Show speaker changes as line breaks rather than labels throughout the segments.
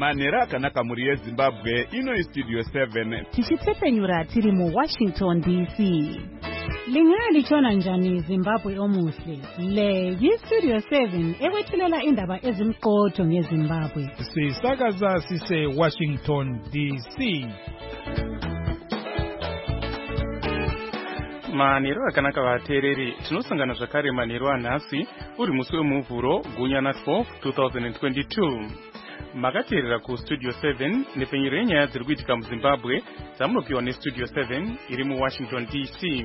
Manera akanaka muri yeZimbabwe ino Studio 7.
Tichitsepenyura tiri mu Washington DC. Lingali chona njani Zimbabwe omuhle. Le yi-Studio 7 ewethulela indaba ezimqotho ngeZimbabwe.
Sisakaza sise Washington DC.
Manero akanaka vateereri, tinosangana zvakare manero anhasi uri musi wemuvhuro gunyana 4 2022. Makateerera kuStudio 7 nepenyero yenyaya dziri kuitika muZimbabwe dzamunopiwa neStudio 7 iri muWashington DC.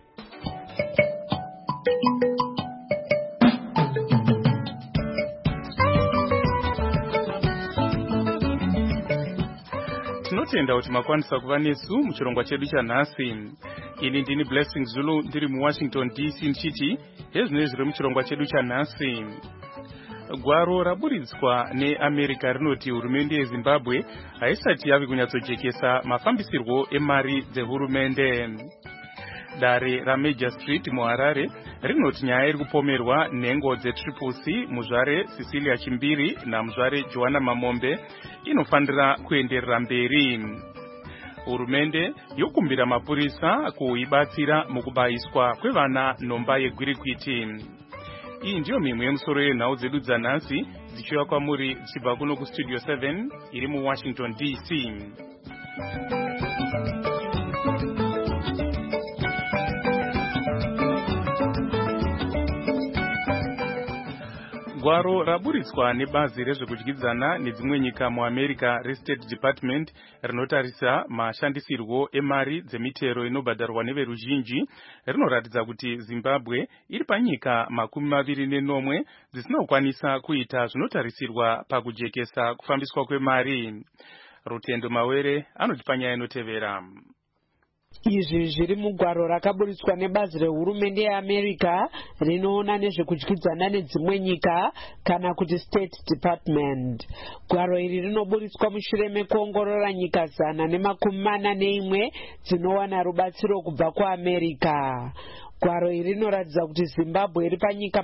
Tinotenda kuti makwanisa kuva nesu muchirongwa chedu chanhasi. Ini ndini Blessing Zulu ndiri muWashington DC nchiti hezvinezvi zviri muchirongwa chedu chanhasi. Gwaro raburitswa neAmerica rinoti hurumende yeZimbabwe haisati yave kunyatsojekesa mafambisirwo emari dzehurumende. Dare raMajor Street muHarare rinoti nyaya iri kupomerwa nhengo dzeTriple C muzvare Cecilia Chimbiri namuzvare Joanna Mamombe inofanira kuenderera mberi. Hurumende yokumbira mapurisa kuibatsira mukubayiswa kwevana nhomba yegwirikwiti. Iyi ndiyo mimwe yemusoro yenhau dzedu dzanhasi dzichiuya kwamuri dzichibva kuno kuStudio 7 iri muWashington DC. Gwaro raburitswa nebazi rezvekudyidzana nedzimwe nyika muAmerica reState Department rinotarisa mashandisirwo emari dzemitero inobhadharwa neveruzhinji rinoratidza kuti Zimbabwe iri panyika 24 dzisina kukwanisa kuita zvinotarisirwa pakujekesa kufambiswa kwemari. Rutendo Mawere anotipa nyaya inotevera.
Izvi zviri mugwaro rakaburitswa nebazi rehurumende yeAmerica rinoona nezvekudyidzana nedzimwe nyika kana kuti State Department. Gwaro iri rinoburitswa mushure mekuongorora nyika 141 dzinowana rubatsiro kubva kuAmerica. Gwaro iri rinoratidza kuti Zimbabwe iri panyika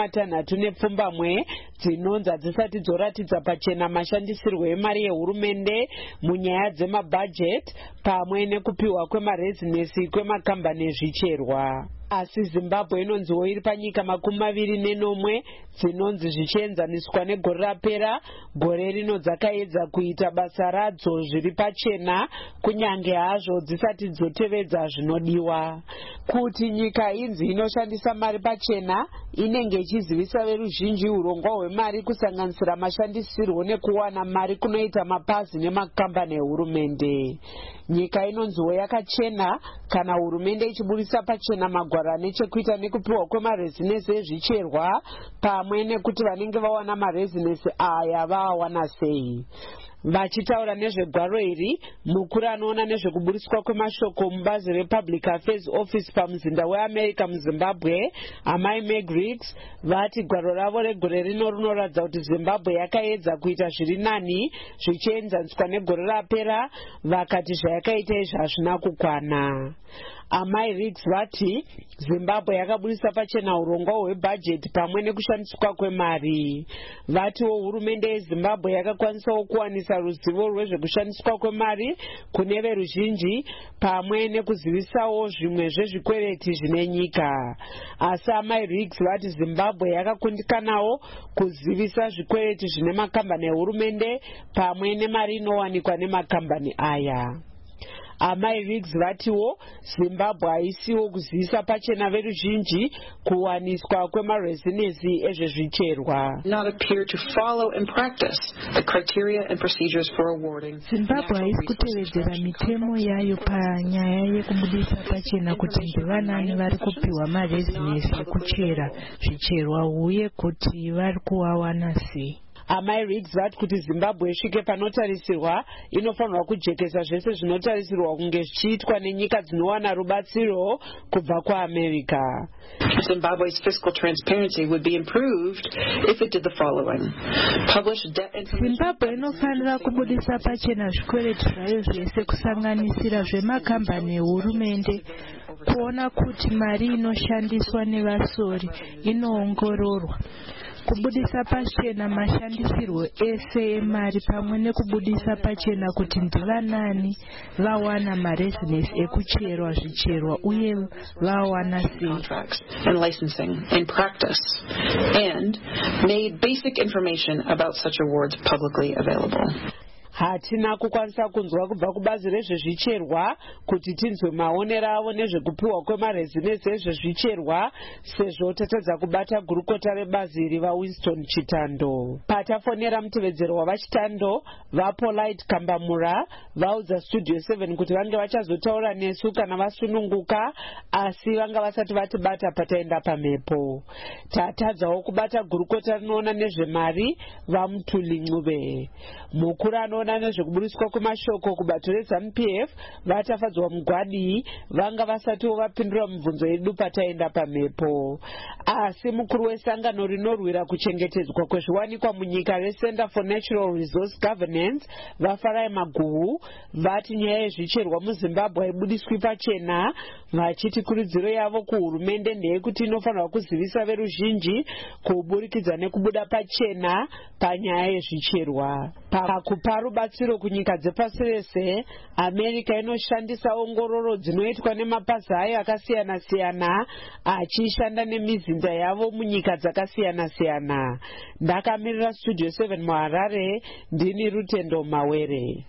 64 dzinonzi hadzisati dzoratidza pachena mashandisirwo emari yehurumende munyaya dzemabhajeti pamwe nekupiwa kwemarezinesi kwemakambani ezvicherwa. Asi Zimbabwe inonziwo iri panyika 24 dzinonzi zvichienzaniswa negore rapera, gore rino dzakaedza kuita basa radzo zviri pachena kunyange hazvo dzisati dzotevedza zvinodiwa. Kuti nyika inzi inoshandisa mari pachena inenge ichizivisa veruzhinji urongwa hwemari kusanganisira mashandisirwo nekuwana mari kunoita mapazi nemakambani ehurumende. Nyika inonziwo yakachena kana hurumende ichiburisa pachena magwaro nechekuita nekupiwa kwemarezinesi ezvicherwa pamwe nekuti vanenge vawana marezinesi aya vawana sei. Vachitaura nezvegwaro iri, mukuru anoona nezvekuburiswa kwemashoko mubazi rePublic Affairs Office pamuzinda weAmerica muZimbabwe, Amai Meg Riggs, vati gwaro ravo regore rino rinoratidza kuti Zimbabwe yakaedza kuita zviri nani zvichienzaniswa negore rapera, vakati zvayakaita izvi hazvina kukwana. Amai Riggs vati Zimbabwe yakaburisa pachena urongwa hwebhajeti pamwe nekushandiswa kwemari. Vatiwo hurumende yeZimbabwe yakakwanisawo kuwanisa ruzivo rwezvekushandiswa kwemari kune veruzhinji pamwe nekuzivisawo zvimwe zvezvikwereti zvine nyika. Asi Amai Riggs vati Zimbabwe yakakundikanawo kuzivisa zvikwereti zvine makambani ehurumende pamwe nemari inowanikwa nemakambani aya. Amai Riggs vatiwo Zimbabwe haisiwo kuzivisa pachena veruzhinji kuwaniswa kwemarezinesi ezvezvicherwa.
Zimbabwe haisi kutevedzera mitemo yayo panyaya yekubudisa pachena kuti ndevanani vari kupiwa marezinesi ekuchera zvicherwa uye kuti vari kuwawana sei.
Amai Riggs vati kuti Zimbabwe isvike panotarisirwa inofanirwa kujekesa zvese zvinotarisirwa kunge zvichiitwa nenyika dzinowana rubatsiro kubva kuAmerica.
Zimbabwe's fiscal transparency would be improved if it did the following. Publish debt information.
Zimbabwe inofanira kubudisa pachena zvikwereti zvayo zvese kusanganisira zvemakambani ehurumende, kuona kuti mari inoshandiswa nevasori inoongororwa. kubudisa pachena mashandisirwo ese emari pamwe nekubudisa pachena kuti ndivanani vawana marezinesi ekucherwa zvicherwa uye vawana sei.
And licensing in practice, and made basic information about such awards publicly available.
Hatina kukwanisa kunzwa kubva kubazi rezvezvicherwa kuti tinzwe maonero avo nezvekupiwa kwemarezinesi ezvezvicherwa sezvo tatadza kubata gurukota rebazi iri vaWinston Chitando. Patafonera mutevedzero wavaChitando vaPolite Kambamura vaudza Studio 7 kuti vange vachazotaura nesu kana vasununguka, asi vanga vasati vatibata pataenda pamhepo. Tatadzawo kubata gurukota rinoona nezvemari vaMutuli Ncube. Mukuru anoona nezvekuburiswa kwemashoko kubato reZANU-PF vatafadzwa mugwadi vanga vasatiwo vapindura mibvunzo yedu pataenda pamhepo. Asi mukuru wesangano rinorwira kuchengetedzwa kwezviwanikwa munyika reCenter for Natural Resource Governance vaFarai Maguhu vati nyaya yezvicherwa muZimbabwe haibudiswi pachena, vachiti kurudziro yavo kuhurumende ndeyekuti inofanirwa kuzivisa veruzhinji kuburikidza nekubuda pachena panyaya yezvicherwa. Pakupa rubatsiro kunyika dzepasi rese, America inoshandisa ongororo dzinoitwa nemapazi ayo akasiyana-siyana achishanda nemizinda yavo munyika dzakasiyana-siyana. Ndakamirira Studio 7 muHarare, ndini Rutendo Mawere.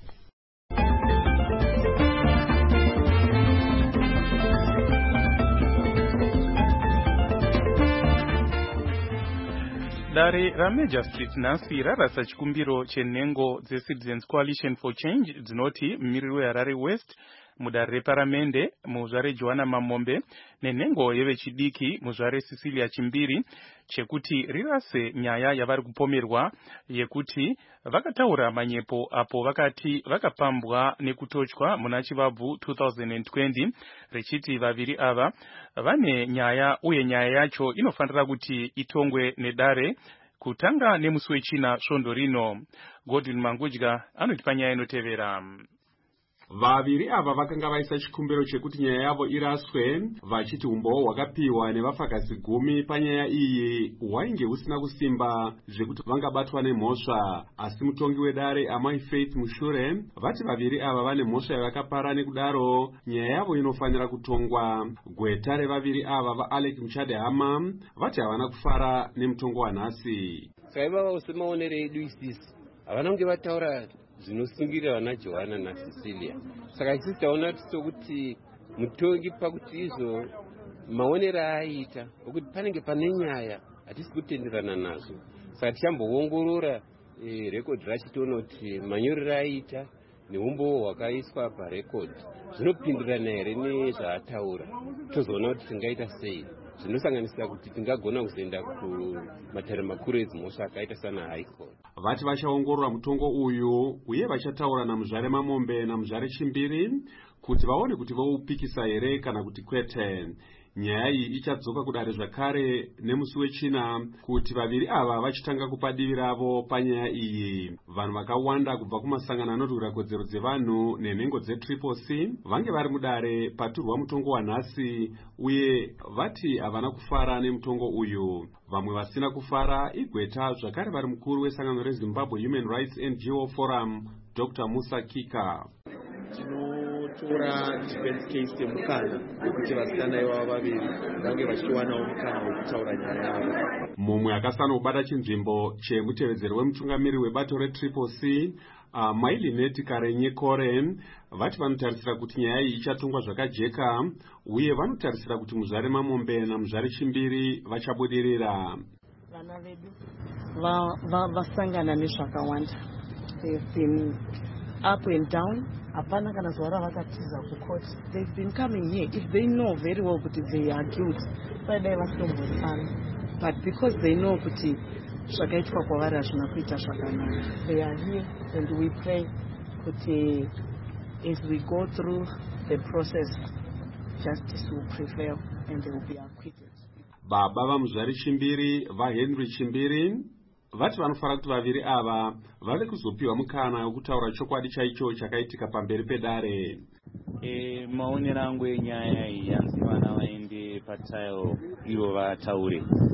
Dare raMajor Street nhasi rarasa chikumbiro chenhengo dzeCitizens Coalition for Change dzinoti mumiriri weHarare West mudare reparamende muzvare Johanna Mamombe nenhengo yevechidiki muzvare Cecilia Chimbiri chekuti rirase nyaya yavari kupomerwa yekuti vakataura manyepo apo vakati vakapambwa nekutochwa muna Chivabvu 2020 richiti vaviri ava vane nyaya uye nyaya yacho inofanira kuti itongwe nedare kutanga nemusi wechina svondo rino. Godwin Mangudya anotipa nyaya inotevera.
Vaviri ava vakanga vaisa chikumbiro chekuti nyaya yavo iraswe, vachiti umboo hwakapiwa nevafakazi 10 panyaya iyi hwainge husina kusimba zvekuti vangabatwa nemhosva. Asi mutongi wedare Amai Faith Mushure vati vaviri ava vane mhosva yavakapara, nekudaro nyaya yavo inofanira kutongwa. Gweta revaviri ava vaAlec Muchadehama vati havana kufara nemutongo wanhasi.
Saka ivava semaonero edu isisi havana kunge vataura zvinosungirira vana Johanna naCecilia. Saka isusu taona sokuti mutongi pakuti izvo maonero aaita okuti panenge pane nyaya hatisi kutenderana nazo. Saka tichamboongorora rekodhi racho toona kuti manyorero aaita neumboo hwakaiswa parekodhi zvinopindirana here nezvaataura, tozoona kuti tingaita sei. Zvinosanganisira kuti tingagona kuzoenda kumatare makuru edzimhosva akaita sana High Court.
Vati vachaongorora mutongo uyu uye vachataura namuzvare Mamombe namuzvare Chimbiri kuti vaone kuti voupikisa here kana kuti kwete. Nyaya iyi ichadzoka kudare zvakare nemusi wechina kuti vaviri ava vachitanga kupa divi ravo panyaya iyi. Vanhu vakawanda kubva kumasangano anorwira kodzero dzevanhu nenhengo dzeTriple-C vange vari mudare paturwa mutongo wanhasi uye vati havana kufara nemutongo uyu. Vamwe vasina kufara igweta zvakare vari mukuru wesangano reZimbabwe Human Rights NGO Forum Dr. Musa Kika.
Tinotora defense case yemukana wekuti vasikana ivava vaviri vange vachiwanawo mukana wekutaura nyaya yavo.
Mumwe akasana kubata chinzvimbo chemutevedzeri wemutungamiri webato reTriple-C Mailineti Karenye Koren vati vanotarisira kuti nyaya iyi ichatongwa zvakajeka uye vanotarisira kuti muzvare Mamombe namuzvare Chimbiri vachabudirira.
Vana vedu vasangana nezvakawanda. They've been up and down. Hapana kana zuva ravakatiza kucourt. They've been coming here. If they know very well kuti they are guilty, padai vasombotsana. But because they know kuti zvakaitwa kwavari hazvina kuita zvakanaka, they are here and we pray kuti as we go through the process, justice will prevail and they will be acquitted.
Baba vamuzvare Chimbiri vaHenry Chimbiri vati vanofara kuti vaviri ava vave kuzopiwa mukana wekutaura chokwadi chaicho chakaitika pamberi pedare.
Maonero angu enyaya iyi yanzi vana vaende patrial ivo vataure.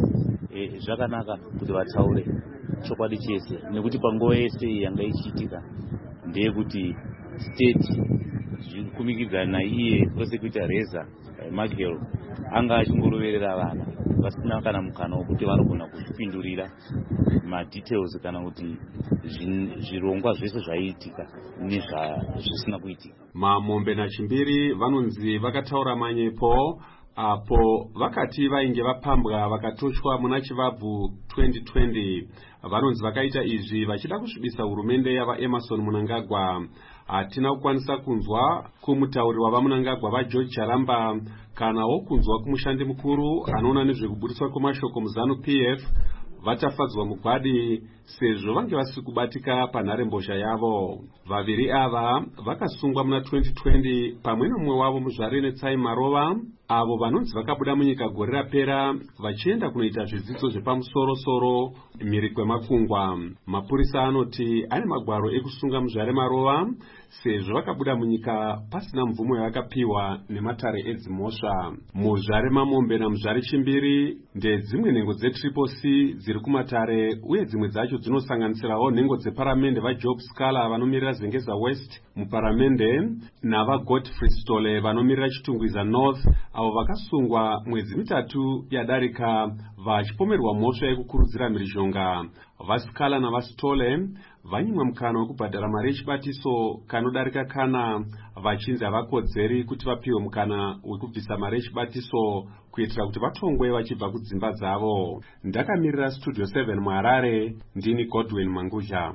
zvakanaka kuti vataure chokwadi chese, nekuti panguva yese yanga ichiitika ndeyekuti state zvikumikidza naiye prosecutor Reza Magel anga achingoroverera vana vasina kana mukana wekuti vanogona kuzvipindurira madetails kana kuti zvirongwa zvese zvaiitika nezvisina kuitika.
Mamombe naChimbiri vanonzi vakataura manyepo apo vakati vainge vapambwa vakatoshwa muna Chivabvu 2020. Vanonzi vakaita izvi vachida kusvibisa hurumende yava Emerson Mnangagwa. Hatina kukwanisa kunzwa kumutauri wava Mnangagwa vaGeorge Charamba kana wokunzwa kumushandi mukuru anoona nezvekubudiswa kwemashoko muZanu PF vachafadzwa mugwadi sezvo vange vasiri kubatika panharembozha yavo. Vaviri ava vakasungwa muna 2020 pamwe nomumwe wavo muzvare neTsai Marova avo vanonzi vakabuda munyika gore rapera vachienda kunoita zvidzidzo zvepamusoro-soro mhiri kwemakungwa. Mapurisa anoti ane magwaro ekusunga muzvare Marova sezvo vakabuda munyika pasina mvumo yavakapiwa nematare edzimhosva. Muzvare Mamombe namuzvare Chimbiri ndedzimwe nhengo dzeTriple-C dziri kumatare uye dzimwe dzacho dzinosanganisirawo nhengo dzeparamende vaJob Scala vanomirira Zengeza West muparamende navaGodfrey Stole vanomirira Chitungwiza North avo vakasungwa mwedzi mitatu yadarika vachipomerwa mhosva yekukurudzira mhirizhonga. VaScala navaStole vanyimwa mukana wekubhadhara mari yechibatiso kanodarika kana vachinzi havakodzeri kuti vapiwe mukana wekubvisa mari yechibatiso kuitira kuti vatongwe vachibva kudzimba dzavo. Ndakamirira Studio 7 muHarare, ndini Godwin Manguzha.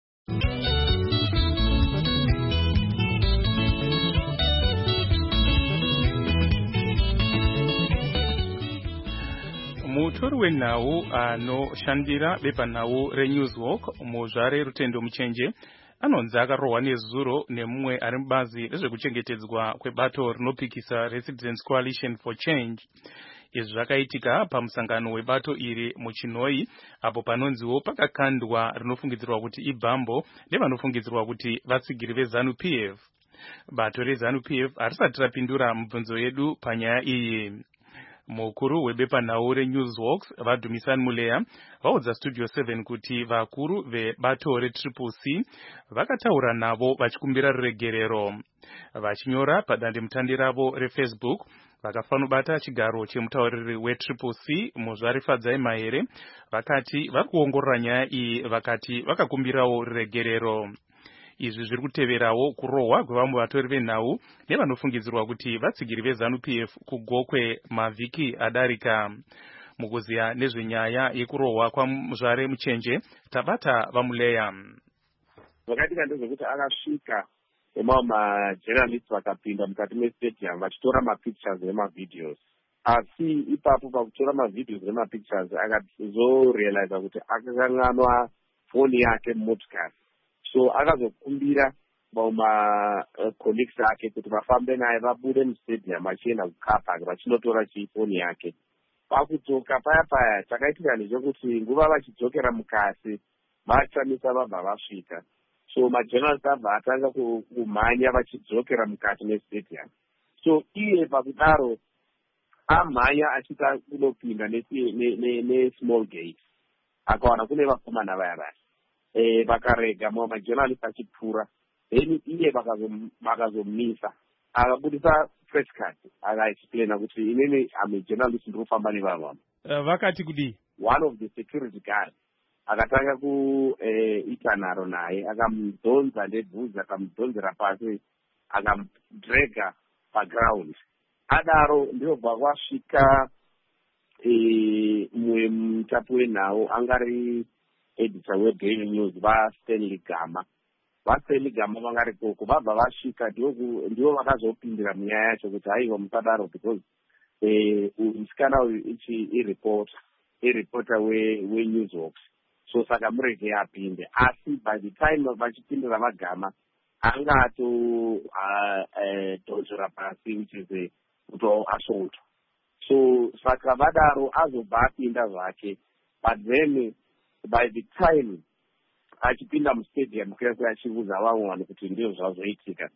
Mutori wenhau anoshandira bepanhau reNewswalk muzvare Rutendo Muchenje anonzi akarohwa nezuro nemumwe ari mubazi rezvekuchengetedzwa kwebato rinopikisa Residents Coalition for Change. Izvi zvakaitika pamusangano webato iri muChinoi apo panonziwo pakakandwa rinofungidzirwa kuti ibhambo nevanofungidzirwa kuti vatsigiri veZanu PF. Bato reZanu PF harisati rapindura mibvunzo yedu panyaya iyi. Mukuru webepanhau reNewswalks vaDumisani Muleya vaudza Studio 7 kuti vakuru vebato reTriple-C vakataura navo vachikumbira ruregerero. Vachinyora padandemutande ravo reFacebook vakafanobata chigaro chemutauriri weTriple-C muzvare Fadzai Mahere vakati vari kuongorora nyaya iyi vakati vakakumbirawo ruregerero. Izvi zviri kuteverawo kurohwa kwevamwe vatori venhau nevanofungidzirwa kuti vatsigiri veZanu PF kugokwe mavhiki adarika. Mukuziya nezvenyaya yekurohwa kwamuzvare Muchenje tabata vaMuleya.
Zvakaitika ndezvekuti akasvika emamwe majournalists vakapinda mukati mestadium vachitora mapictures nemavideos. Asi ipapo pakutora mavideos nemapictures akazorealiza kuti akakanganwa foni yake mumotikari. So akazokumbira colleagues ake kuti vafambe naye vabude mustadium vachienda kuCarpark vachinotora chifoni yake. Pakudzoka paya chakaitika ndechekuti nguva vachidzokera mukasi vachamisa vabva vasvika. So majournalists abva atanga kumhanya vachidzokera mukati mestadium. So iye pakudaro amhanya achita kunopinda nesmall gate. Akawana kune vakomana vaya vaya. Vakarega mamwe majournalists achipfuura. Then iye vakazomisa. Akabudisa press card. Akaexplaina kuti inini am a journalist ndinofamba nevanhu.
Vakati kudi?
One of the security guards akatanga kuita nharo naye akamudhonza nebvudzi akamudhonzera pasi akamudrega paground. Adaro ndobva kwasvika mumwe mutapi wenhau angari editor weDaily News vaStanley Gama. VaStanley Gama vangari koko vabva vasvika ndivo vakazopindira munyaya yacho kuti haiwa musadaro because musikana uyu ireporter weNewswalks. So saka murege apinde. Asi by the time vachipindira vaGama anga atodzodzera pasi which is kuto assault. So saka vadaro azobva apinda zvake. But then by the time achipinda mustadium kwese achiudza vamwe vanhu kuti ndizvo zvazoitika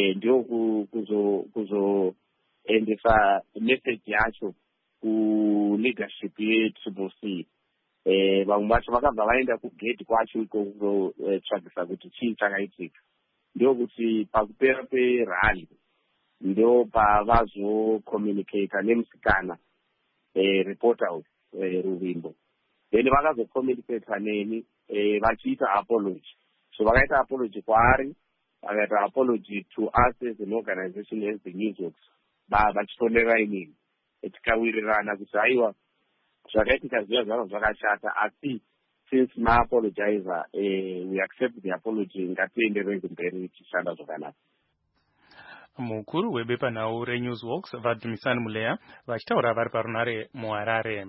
ndio kuzoendesa message yacho muleadership ye-CCC. Vamwe vacho vakabva vaenda kugate kwacho ikoko tsvagisa kuti chii chakaitika. Ndokuti pakupera perally ndo pavazokommunicata nemusikana reporter Ruvimbo. Then vakazokommunicata neni vachiita apology. So vakaita apology kwaari, vakaita apology to us as an organization as the Newsworks. Vachitonera inini. Tikawirirana kuti haiwa zvakaitika zviya zvaro zvakashata, asi since ma-apologizer we accept the apology, ngatienderere mberi tichishanda zvakanaka.
Mukuru webepanhau reNewsworks Vadhumisani Muleya vachitaura vari parunare muHarare.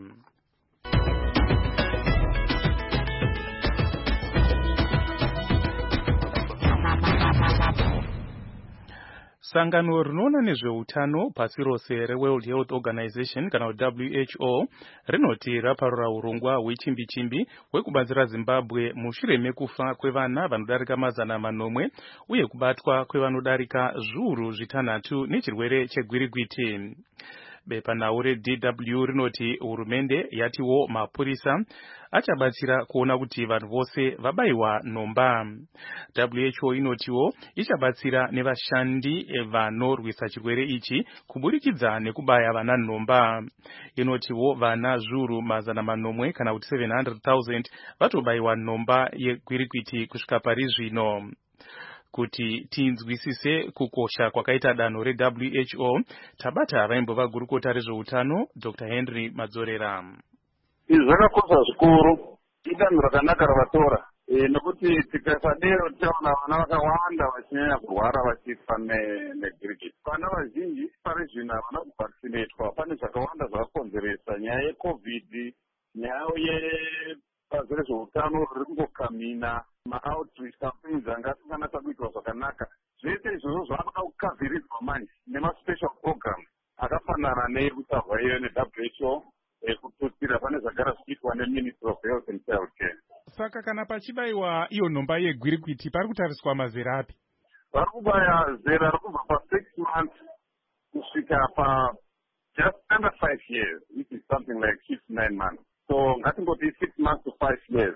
Sangano rinoona nezveutano pasi rose reWorld Health Organization kana WHO rinoti raparura urongwa hwechimbi-chimbi hwekubatsira Zimbabwe mushure mekufa kwevana vanodarika 900 uye kubatwa kwevanodarika zviuru 6 nechirwere chegwirigwiti. Bepanhau reDW rinoti hurumende yatiwo mapurisa achabatsira kuona kuti vanhu vose vabayiwa nhomba. WHO inotiwo ichabatsira nevashandi vanorwisa chirwere ichi kuburikidza nekubaya vana nhomba. Inotiwo vana zviuru 100 kana kuti 700,000 vatobayiwa nhomba yegwirikwiti kusvika pari zvino. Kuti tinzwisise kukosha kwakaita danho reWHO, tabata vaimbova gurukota rezveutano Dr. Henry Madzorera.
Izvi zvakakosha zvikuru, idanho rakanaka ravatora, nekuti tikasadero tichaona vana vakawanda vachinyanya kurwara vachifa negirigiti. Vana vazhinji pari zvino havana kuvaccinatwa, pane zvakawanda zvakakonzeresa nyaya yeCovid, nyaya yebazi rezveutano riri kungokamina, ma-outreach campaigns anga asinganatsa kuitwa zvakanaka. Zvese izvozvo zvaakuda kukavhiridzwa manje nema-special program akafanana neyekusarwa iyo neWHO, kututsira pane zvagara zvichiitwa neMinistry of Health and Child Care.
Saka kana pachibayiwa iyo nhomba yegwirikwiti pari kutariswa mazera api?
Vari kubaya zera rokubva pa6 months kusvika pa just under 5 years, which is something like 6-9 months. So ngatingoti 6 months to 5 years.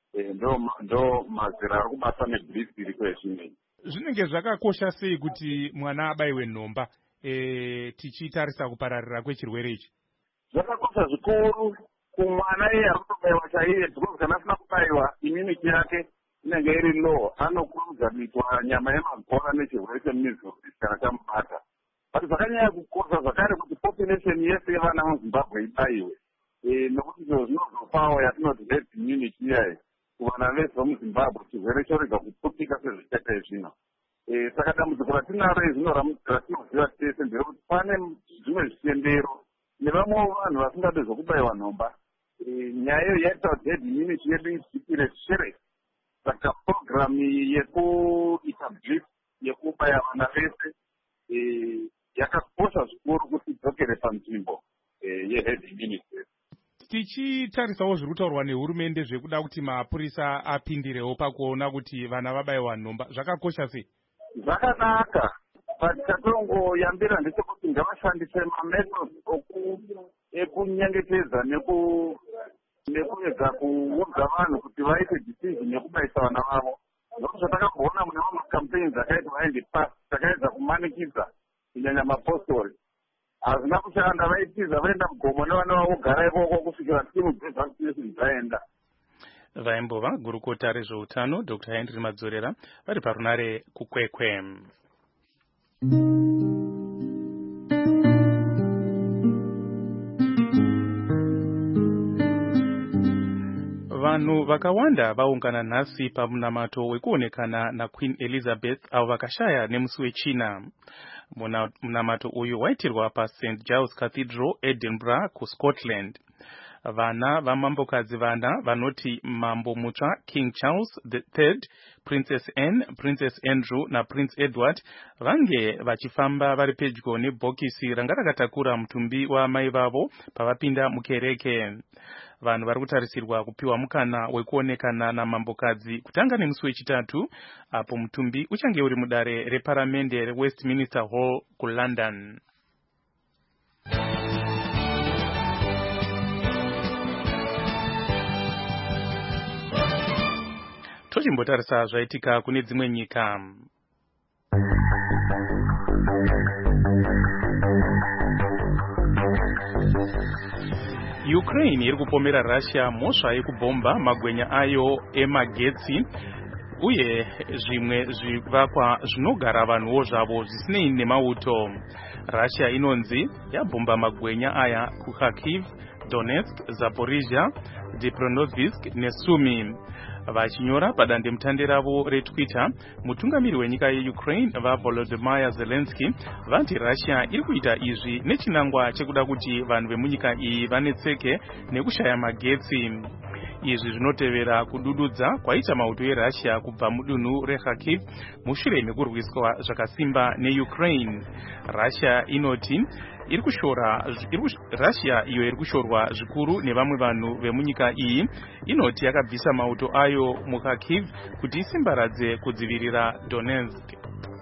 Ndo mazera ari kubata neblisi iriko yezvinei.
Zvinenge zvakakosha sei kuti mwana abayiwe nhomba tichitarisa kupararira kwechirwere ichi?
Zvakakosha zvikuru kumwana iye ari kutobayiwa chaiye, because kana asina kubayiwa immunity yake inenge iri low, anokurudza kuitwa nyama yemagora nechirwere chemeasles kana chamubata. But zvakanyanya kukosha zvakare kuti population yese yevana muZimbabwe ibayiwe, nokuti izvo zvinozopawo yatinoti herd immunity iyayi kuvana vese vemuZimbabwe, chirwere chorega kupfutika sezvichaita zvino. Saka dambudziko ratinaro izvino ratinoziva tese nderekuti pane zvimwe zvitendero nevamwewo vanhu vasingade zvokubayiwa nhomba. Nyaya iyo yaita kuti herd immunity yedu idzikire shere. Saka programu yekuita blitz yekubaya vana vese yakakosha zvikuru kuti idzokere panzvimbo yeherd immunity.
Tichitarisawo zviri kutaurwa nehurumende zvekuda kuti mapurisa apindirewo pakuona kuti vana vabayiwa nhomba, zvakakosha sei?
Zvakanaka, patichatongoyambira ndechekuti ngavashandise mamethods ekunyengetedza nekuedza kuudza vanhu kuti vaite decision yekubayisa vana vavo. Zvako zvatakambona mune mamwe campaigns akaitwa in the past, takaedza kumanikidza kunyanya mapostori. Hazvina kushanda, vaitiza vaenda mugomo nevana vavo gara ikoko kusvikira timu dzevaccination dzaenda.
Vaimbova gurukota rezveutano Dr. Henry Madzorera vari parunare kukwekwe. Vanhu vakawanda vaungana nhasi pamunamato wekuonekana naQueen Elizabeth avo vakashaya nemusi wechina. Munamato uyu waitirwa paSt Giles Cathedral, Edinburgh, kuScotland. Vana vamambokadzi vana vanoti mambo mutsva King Charles III, Princess Anne, Princess Andrew naPrince Edward vange vachifamba vari pedyo nebhokisi ranga rakatakura mutumbi wamai vavo pavapinda mukereke. Vanhu vari kutarisirwa kupiwa mukana wekuonekana namambokadzi kutanga nemusi wechitatu, apo mutumbi uchange uri mudare reparamende reWestminster Hall kuLondon. tochimbotarisa zvaitika kune dzimwe nyika. Ukraine iri kupomera Russia mhosva yekubhomba magwenya ayo emagetsi uye zvimwe zvivakwa zvinogara vanhuwo zvavo zvisinei nemauto. Russia inonzi yabhomba magwenya aya kuKharkiv, Donetsk, Zaporizhia, Dnipropetrovsk neSumy. Vachinyora padandemutande ravo reTwitter, mutungamiri wenyika yeUkraine vaVolodymyr Zelensky vanti Russia iri kuita izvi nechinangwa chekuda kuti vanhu vemunyika iyi vanetseke nekushaya magetsi. Izvi zvinotevera kudududza kwaita mauto eRussia kubva mudunhu reKharkiv mushure mekurwiswa zvakasimba neUkraine. Russia inoti Russia iyo iri kushorwa zvikuru nevamwe vanhu vemunyika iyi inoti yakabvisa mauto ayo muKharkiv kuti isimbaradze kudzivirira Donetsk.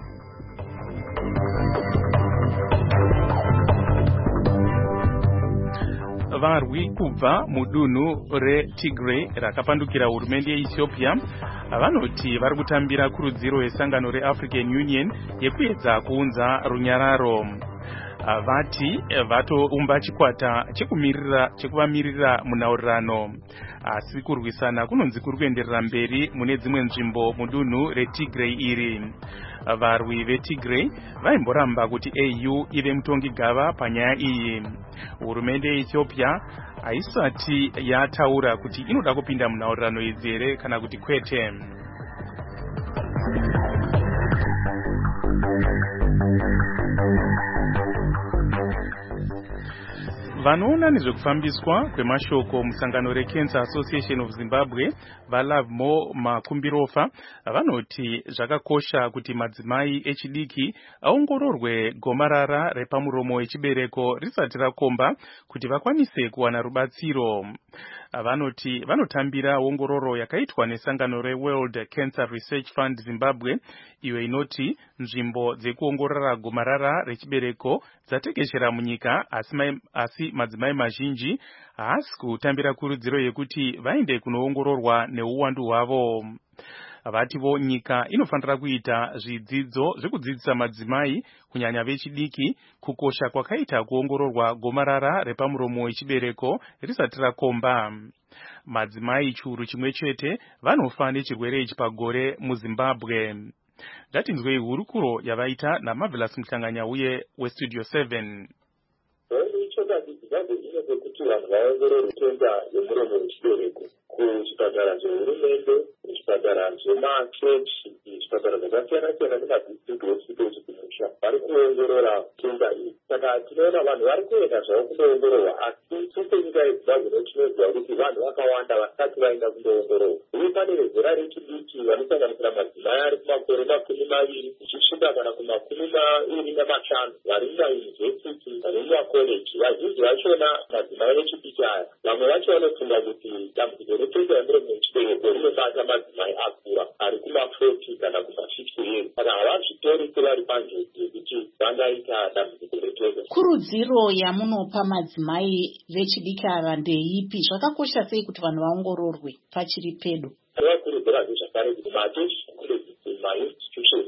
Varwi kubva mudunhu reTigray rakapandukira hurumende yeEthiopia vanoti vari kutambira kurudziro yesangano reAfrican Union yekuedza kuunza runyararo. Vati vatoumba chikwata chekuvamirira munhaurirano, asi kurwisana kunonzi kuri kuenderera mberi mune dzimwe nzvimbo mudunhu reTigray iri. Varwi veTigray vaimboramba kuti AU ive mutongi gava panyaya iyi. Hurumende yeEthiopia haisati yataura kuti inoda kupinda munhaurirano idzi here kana kuti kwete. Vanoona nezvekufambiswa kwemashoko musangano reCancer Association of Zimbabwe vaLovemore Makumbirofa vanoti zvakakosha kuti madzimai echidiki aongororwe gomarara repamuromo wechibereko risati rakomba kuti vakwanise kuwana rubatsiro. Vanoti vanotambira ongororo yakaitwa nesangano reWorld Cancer Research Fund Zimbabwe iyo inoti nzvimbo dzekuongorora gomarara rechibereko dzatekeshera munyika, asi madzimai mazhinji haasi kutambira kurudziro yekuti vaende kunoongororwa neuwandu hwavo. Vativo nyika inofanira kuita zvidzidzo zvekudzidzisa madzimai kunyanya vechidiki kukosha kwakaita kuongororwa gomarara repamuromo wechibereko risati rakomba. Madzimai chiuru chimwe chete vanofa nechirwere ichi pagore muZimbabwe. Ngatinzwei hurukuro yavaita naMarvelous Muhlanganyauye weStudio 7.
Kuti vanhu vaongororwe tenda yemuromo wechibereko kuzvipatara zvehurumende, kuzvipatara zvemachechi, zvipatara zvakasiyana-siyana nemadistrict hospitals kumusha vari kuongorora tenda iyi. Saka tinoona vanhu vari kuenda zvavo kundoongororwa, asi senyika yeZimbabwe notinoziva kuti vanhu vakawanda vasati vaenda kundoongororwa. Uye pane vezera rechidiki vanosanganisira madzimai ari kumakore 20 zvichisvika kana ku25 vari mumayunivhesiti, vari mumakoreji. Vazhinji vachona madzimai echidiki aya, vamwe vacho vanofunga kuti dambudziko retenda yemuromo wechibereko rinobata madzimai akura ari kuma40 kana kuma50 years. Saka havazvitori sevari panjodzi yekuti vangaita dambudziko retenda.
Kurudziro yamunopa madzimai vechidiki ava ndeipi? Zvakakosha sei kuti vanhu vaongororwe pachiri pedo?
Tinovakurudzirazve zvakare kuti matechi mainstitutions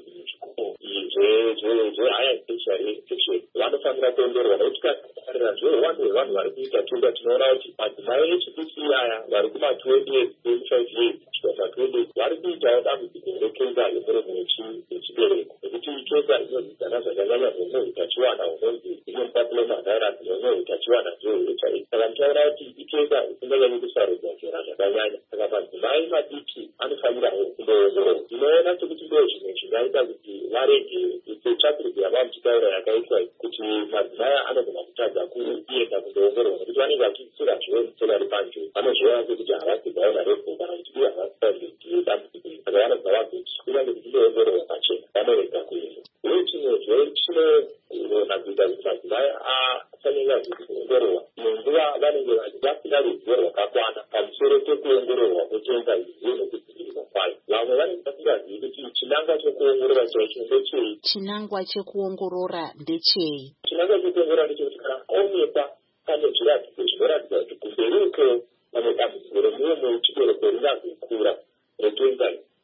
zvehigher tertiary education vanofanira kuongororwa nekuti katarira zvehuwandu hwevanhu vari kuita tunda tinoona kuti madzimai echidiki aya vari kuma20 years 25 years kusvika 20 vari kuitawo dambudziko rekenza yemuromo wechibereko, nekuti ikenza inozidzana zvakanyanya nemwe utachiwana hunonzi human papilloma virus nemwe utachiwana zveHIV. Saka ndichaona kuti ikenza isinganyanyi kusarudza njira zvakanyanya. Saka madzimai madiki anofanirawo kundoongororwa. Tinoona sekuti ndo zvimwe zvingaita kuti varege tsvakurudzo yavamuchitaura yakaitwa kuti madzimai anogona kutadza kuenda kundoongororwa nekuti vanenge vachitsura zvemusora ripanjodzi. Vanozviona sekuti havasi gaona refu kana kuti ivo havasi padambudziko. Saka vanobva vazoti kunyange kuti ndoongororwa pachena vanorega kuenda. Uye chimwezve chinogona kuita kuti madzimai asanyanya kuongororwa. Munguva vanenge vasina ruzivo rwakakwana pamusoro pekuongororwa kwekenza iyi nekudzivirirwa kwayo. Vamwe vanenge vasingazivi kuti chinangwa chekuongorora chaicho ndechei.
Chinangwa chekuongorora ndechei?
Chinangwa chekuongorora ndechekuti kana aonekwa pane zviratidzo zvinoratidza kuti kumberi uko pane dambudziko remuromo wechibereko ringazokura rekenza iyi,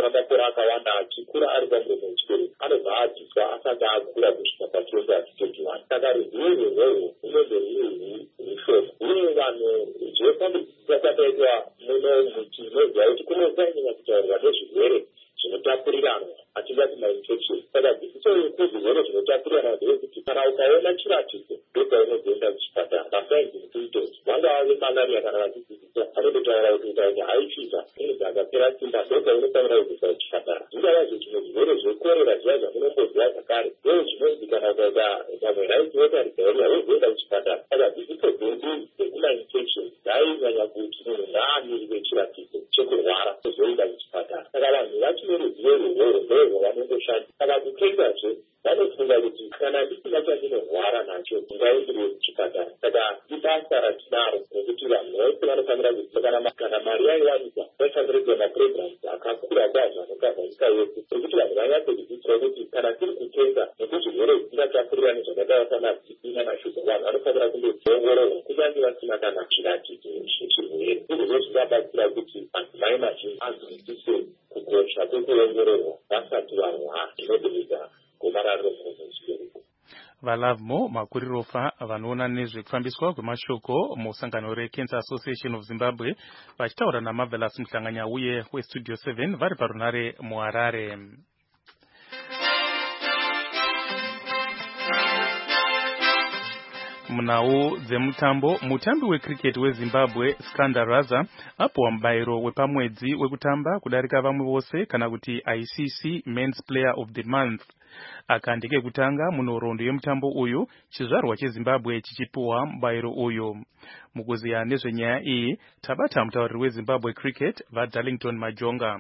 makore akawanda achikura ari pamuromo wechibereko anobva adziswa asati akura kusvika patwende ati21. Saka ruzivo rwerworwo runenge ruri rushoma uye vanhu zvefambidzisa kwakaitwa muno muti inoziva kuti kunosanyanya kutaurwa nezvirwere zvinotapuriranwa atingati mainfection. Saka dzidziso yekuzvirwere zvinotapuriranwa ndeyekuti kana ukaona chiratidzo ndopaunozoenda kuchipatara. Masigns symptoms vangava vemalaria kana vachidzidzisa vanototaura kuti ukaita high fever inobva akapera simba ndopaunofanira kuisa kuchipatara. Zvingavazvo zvimwe zvirwere zvekorera zviya zvamunomboziva zvakare ndo zvinonzi kana ukaita pamwe respiratory diarrhea wozoenda kuchipatara. Saka dzidziso dzedu dzekumainfection dzainyanya kuti munhu ngaamirire chiratidzo chekurwara ozoenda kuchipatara. Saka vanhu vachine ruzivo rworworwo ndorwavanondoshandisa. Saka kukengazve vanofunga kuti kana ndisina chandinorwara nacho ndingaendirewo kuchipatara. Saka ibasa ratinaro nekuti vanhu vese vanofanira kuziva kana mari yaiwanikwa vaifanira kuita maprograms akakura kwazvo anokavha nyika yese ekuti vanhu vanyatsodzidziswa kuti kana tiri kutenga nekuti zvirwere zvisingatapurirani zvakadai sana dzipina nashuga vanhu vanofanira kundoongororwa kunyange vasina kana chiratidzo chechirwere. Izvozvo zvingabatsira kuti madzimai mazhinji anzwisise kukosha kwekuongororwa vasati varwara zvinoderedza gomarara remuromo wechibereko.
valavmo makurirofa vanoona nezvekufambiswa kwemashoko musangano reCancer Association of Zimbabwe vachitaura naMarvelous Muhlanganya uye weStudio 7 vari parunare muHarare. Munau dzemutambo mutambi wecricket weZimbabwe Scandaraza apuwa mubayiro wepamwedzi wekutamba kudarika vamwe vose kana kuti ICC Men's Player of the Month. Akandike kutanga munhoroondo yemutambo uyu chizvarwa cheZimbabwe chichipuwa mubayiro uyu. Mukuziya nezvenyaya iyi tabata mutauriri weZimbabwe Cricket vaDarlington Majonga.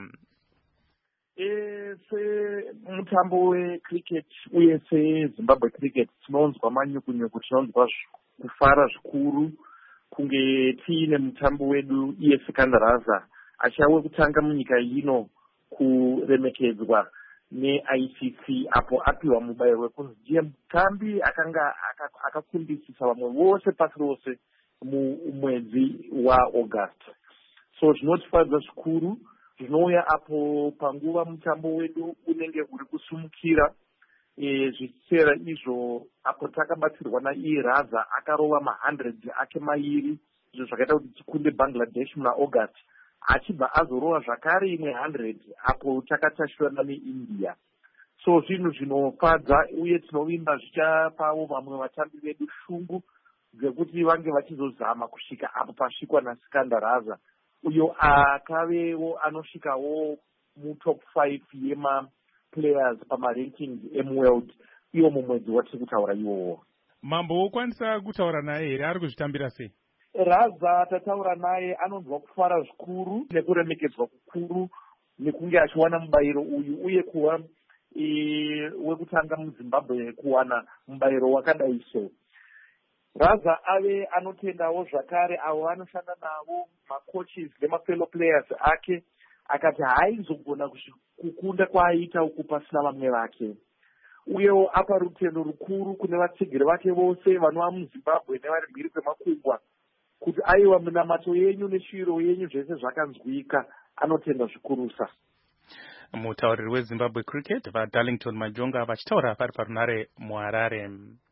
Mutambo wecricket uye seZimbabwe Cricket tinonzwa manyukunyuku, tinonzwa kufara zvikuru kunge tiine mutambo wedu iye Scandaraza achawe kutanga munyika ino kuremekedzwa neICC apo apiwa mubayiro wekunzi ndiye mutambi akanga akakundisisa vamwe vose pasi rose mumwedzi waAugust. So zvinotifadza zvikuru. Zvinouya apo panguva mutambo wedu unenge uri kusumukira zvichera izvo apo takabatsirwa naiye Raza akarova ma100 ake mairi izvo zvakaita kuti tikunde Bangladesh muna August achibva azorova zvakare imwe 100 apo takatashirana neIndia. So zvinhu zvinofadza uye tinovimba zvichapawo vamwe vatambi vedu shungu dzekuti vange vachizozama kusvika apo pasvikwa naScandaraza uyo akavewo anosvikawo mutop 5 yemaplayers pamaranking emuworld iwo mumwedzi watiri kutaura iwowo.
Mambo wokwanisa kutaura naye here ari kuzvitambira sei?
Raza tataura naye anonzwa kufara zvikuru nekuremekedzwa kukuru nekunge achiwana mubayiro uyu uye kuva wekutanga muZimbabwe kuwana mubayiro wakadai so. Raza ave anotendawo zvakare avo vanoshanda navo macoaches nemafellow players ake akati haaizogona kukunda kwaaita uku pasina vamwe vake. Uyewo apa rutendo rukuru kune vatsigiri vake vose vanova muZimbabwe nevari mhiri kwemakungwa kuti aiwa minamato yenyu neshiro yenyu zvese zvakanzwika, anotenda zvikurusa.
Mutauriri weZimbabwe Cricket vaDarlington Majonga vachitaura vari parunare muHarare.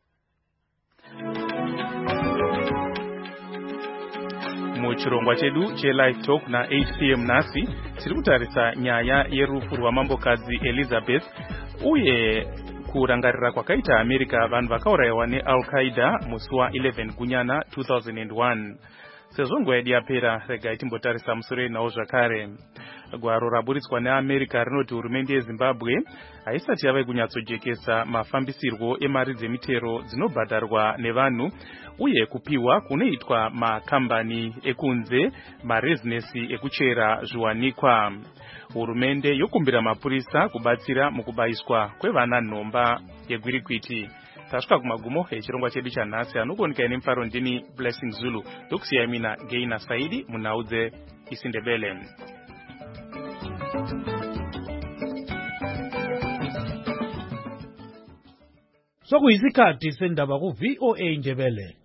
Muchirongwa chedu cheLive Talk na 8 PM nhasi tiri kutarisa nyaya yerufu rwamambokadzi Elizabeth uye kurangarira kwakaita America vanhu vakaurayiwa neAl-Qaeda musi wa11 Gunyana 2001. Sezvo nguva yedu yapera regai timbotarisa musoro nawo zvakare. Gwaro raburitswa neAmerica rinoti hurumende yeZimbabwe haisati yava kunyatsojekesa mafambisirwo emari dzemitero dzinobhadharwa nevanhu uye kupiwa kunoitwa makambani ekunze marezinesi ekuchera zviwanikwa. Hurumende yokumbira mapurisa kubatsira mukubayiswa kwevana nhomba yegwirikwiti. Tasvika kumagumo echirongwa chedu chanhasi anokuoneka nemufaro ndini Blessing Zulu ndokusiyai mina Geina Saidi munhau dzeIsindebele.
Sokuyisikhathi sendaba ku-VOA Ndebele.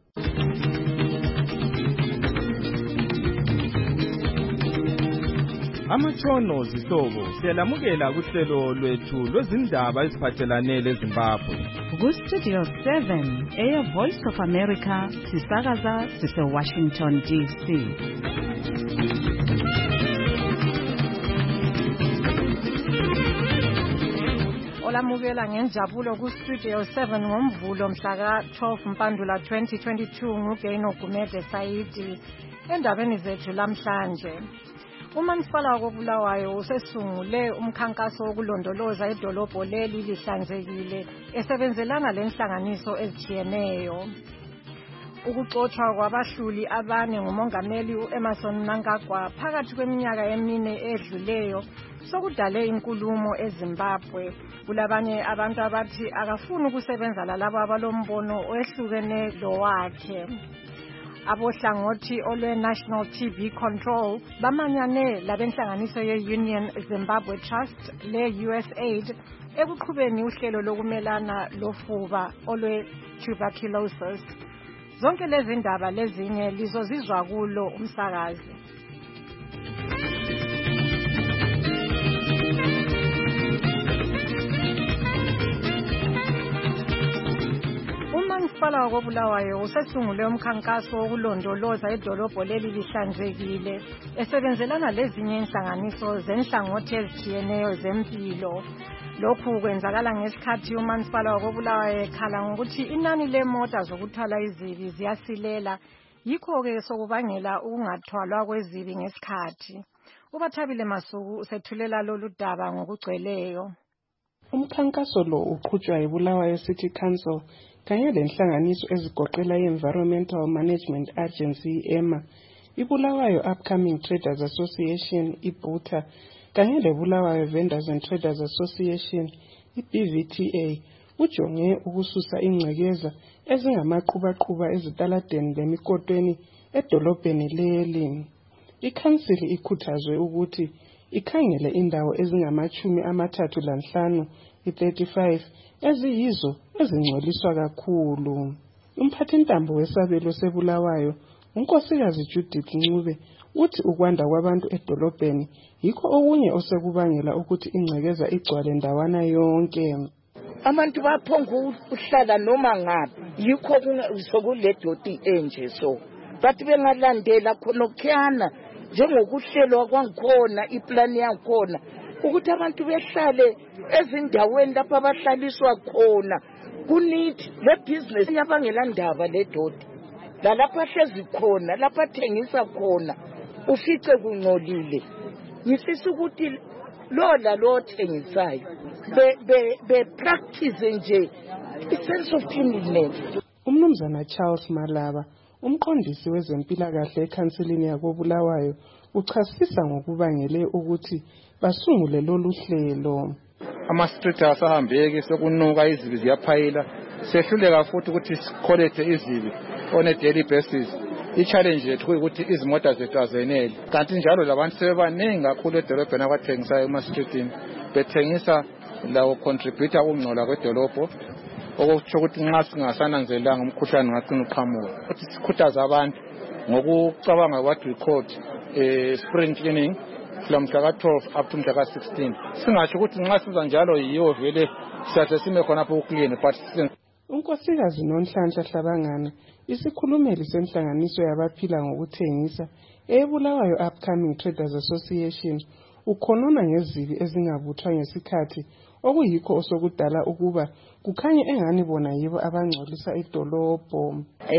amatshono zihlobo siyalamukela kuhlelo lwethu lwezindaba eziphathelane leZimbabwe.
Ku-Studio 7 Air Voice of America sisakaza sise-Washington DC.
Olamukela ngenjabulo ku-Studio 7 ngomvulo mhla ka-12 Mpandula 2022 nguGeno Gumede Saidi. Endabeni zethu lamhlanje, uMansipala wakoBulawayo usesungule umkhankaso wokulondoloza idolobho leli lihlanzekile esebenzelana lenhlanganiso ezitshiyeneyo. Ukuxoshwa kwabahluli abane ngumongameli uEmmerson Mnangagwa phakathi kweminyaka emine edluleyo sokudale inkulumo eZimbabwe. Kulabanye abantu abathi akafuni ukusebenza lalabo abalombono oyehlukene lowakhe. Abohlangothi olwe-National TB Control bamanyane labenhlanganiso ye-Union Zimbabwe Trust le-USAID ekuqhubeni uhlelo lokumelana lofuba olwe-tuberculosis. Zonke lezi ndaba lezinye lizozizwa kulo umsakazi. uMansipala wakoBulawayo usesungule umkhankaso wokulondoloza idolobho leli lihlanzekile esebenzelana lezinye inhlanganiso zenhlangothi ezitshiyeneyo zempilo. Lokhu kwenzakala ngesikhathi uMansipala wakoBulawayo ekhala ngokuthi inani lemota zokuthwala izibi ziyasilela, yikho-ke sokubangela ukungathwalwa kwezibi ngesikhathi. uBathabile Masuku usethulela lolu daba ngokugcweleyo.
Umkhankaso lo uqhutshwa yiBulawayo City Council kanye lenhlanganiso ezigoqela i-Environmental Management Agency EMA, iBulawayo Upcoming Traders Association iBUTA kanye leBulawayo Vendors and Traders Association iBVTA. Ujonge ukususa ingcekeza ezingamaqhubaqhuba ezitaladeni lemikotweni edolobheni leli. Ikhansili ikhuthazwe ukuthi ikhangele indawo ezingama-35 i-35 eziyizo ezingcoliswa kakhulu. Umphathintambo wesabelo seBulawayo uNkosikazi Judith Ncube uthi ukwanda kwabantu edolobheni yikho okunye osekubangela ukuthi ingcekeza igcwale ndawana yonke.
Abantu baphonga ukuhlala noma ngapi, yikho sokuledoti enje so. Bathi bengalandela khonokhana njengokuhlelwa kwangikhona iplani yangikhona ukuthi abantu behlale ezindaweni lapho abahlaliswa khona. Kunithi le business yabangela ndaba le doti. La lapha hlezi khona, lapha thengisa khona, ufice kungcolile. Ngifisa ukuthi lo thengisayo be practice nje i-sense of cleanliness.
Umnumzana Charles Malaba, umqondisi wezempilakahle ekhansilini yakoBulawayo, uchasisa ngokubangele ukuthi basungule lolu hlelo.
Ama-street asahambeki, sokunuka izibi ziyaphayila, sehluleka futhi ukuthi sikholethe izibi on a daily basis. I-challenge yethu ukuthi izimota zethu azenele, kanti njalo labantu sebebaningi kakhulu edolobheni abathengisayo ema-streetini, bethengisa lawo contributor ukungcola kwedolobho, okutsho ukuthi nxa singasananzelanga umkhuhlane ungacina uqhamuka. Ukuthi sikhuthaze abantu ngokucabanga what we call spring cleaning from mhla ka-12 up to mhla ka-16. Singasho ukuthi nxa siza njalo yiyo vele siyaze sime khonapho ukuclean, but
uNkosikazi Nonhlanhla Hlabangana, isikhulumeli senhlanganiso yabaphila ngokuthengisa eBulawayo Upcoming Traders Association, ukhonona ngezibi ezingabuthwa ngesikhathi okuyikho osokudala ukuba kukhanye engani bona yibo abangcolisa idolobho.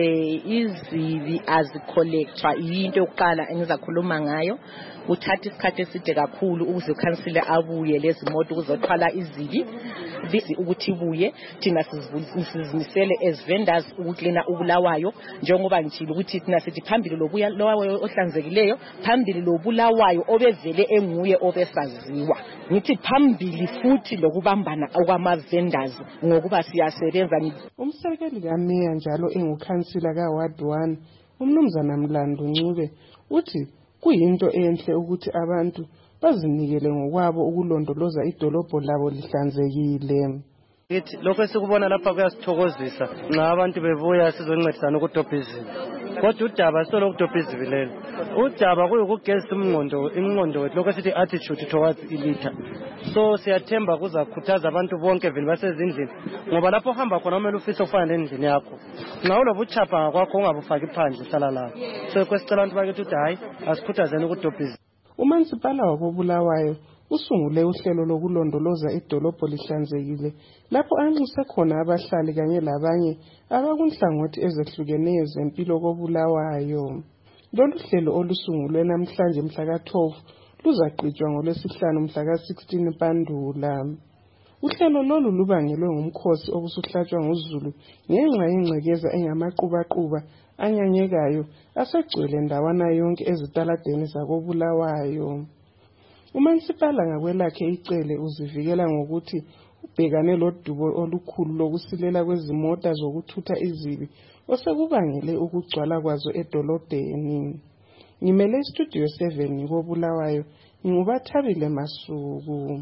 Izibi azikholekthwa yinto yokuqala engizakhuluma ngayo. Uthatha isikhathi eside kakhulu ukuze ukhansile abuye lezi moto ukuzothwala izibi ukuthi ibuye. Thina sizimisele as vendors ukuklina uBulawayo, njengoba ngitshilo ukuthi thina sithi phambili loBulawayo ohlanzekileyo, phambili loBulawayo obevele enguye obesaziwa. Ngithi phambili futhi lokubambana okwama-vendors ngokuba siyasebenza.
Umsekeli kaMeya njalo engukhansila kaWard 1, umnumzana Mlando Ncube, uthi kuyinto enhle ukuthi abantu bazinikele ngokwabo ukulondoloza idolobho labo lihlanzekile.
Lokho esikubona lapha kuyasithokozisa. Nxa abantu bebuya sizoncedisana ukudobha izibi.
kodwa udaba solokudobha izivilelo. Udaba kuyukugezisa ingqondo wethu lokho sithi attitude towards ilitha. So siyathemba kuzakhuthaza abantu bonke vele basezindlini ngoba lapho uhamba khona kumele ufise ukufana nendlini yakho. Nxa ulobuchapha ngakwakho ungabufaki phandle hlala lapho. So kwesicela abantu bakithi ukuthi hayi asikhuthazeni ukudobha.
Umansipala wakoBulawayo usungule uhlelo lokulondoloza idolobho lihlanzekile lapho anxuse khona abahlali kanye labanye abakunhlangothi ezehlukeneyo zempilo koBulawayo. Lolu hlelo olusungulwe namhlanje mhla ka-12 luzaqhutshwa ngoLwesihlanu mhla ka-16 Mpandula. Uhlelo lolu lubangelwe ngumkhosi obusuhlatshwa nguZulu ngenxa yengcekeza engamaqhubaquba anyanyekayo asegcwele ndawana yonke ezitaladeni zakoBulawayo. Umansipala ngakwelakhe icele uzivikela ngokuthi ubhekane lodubo olukhulu lokusilela kwezimota zokuthutha izibi osekubangele ukugcwala kwazo edolobheni. Ngimele istudio 7 koBulawayo ngubathabile Masuku.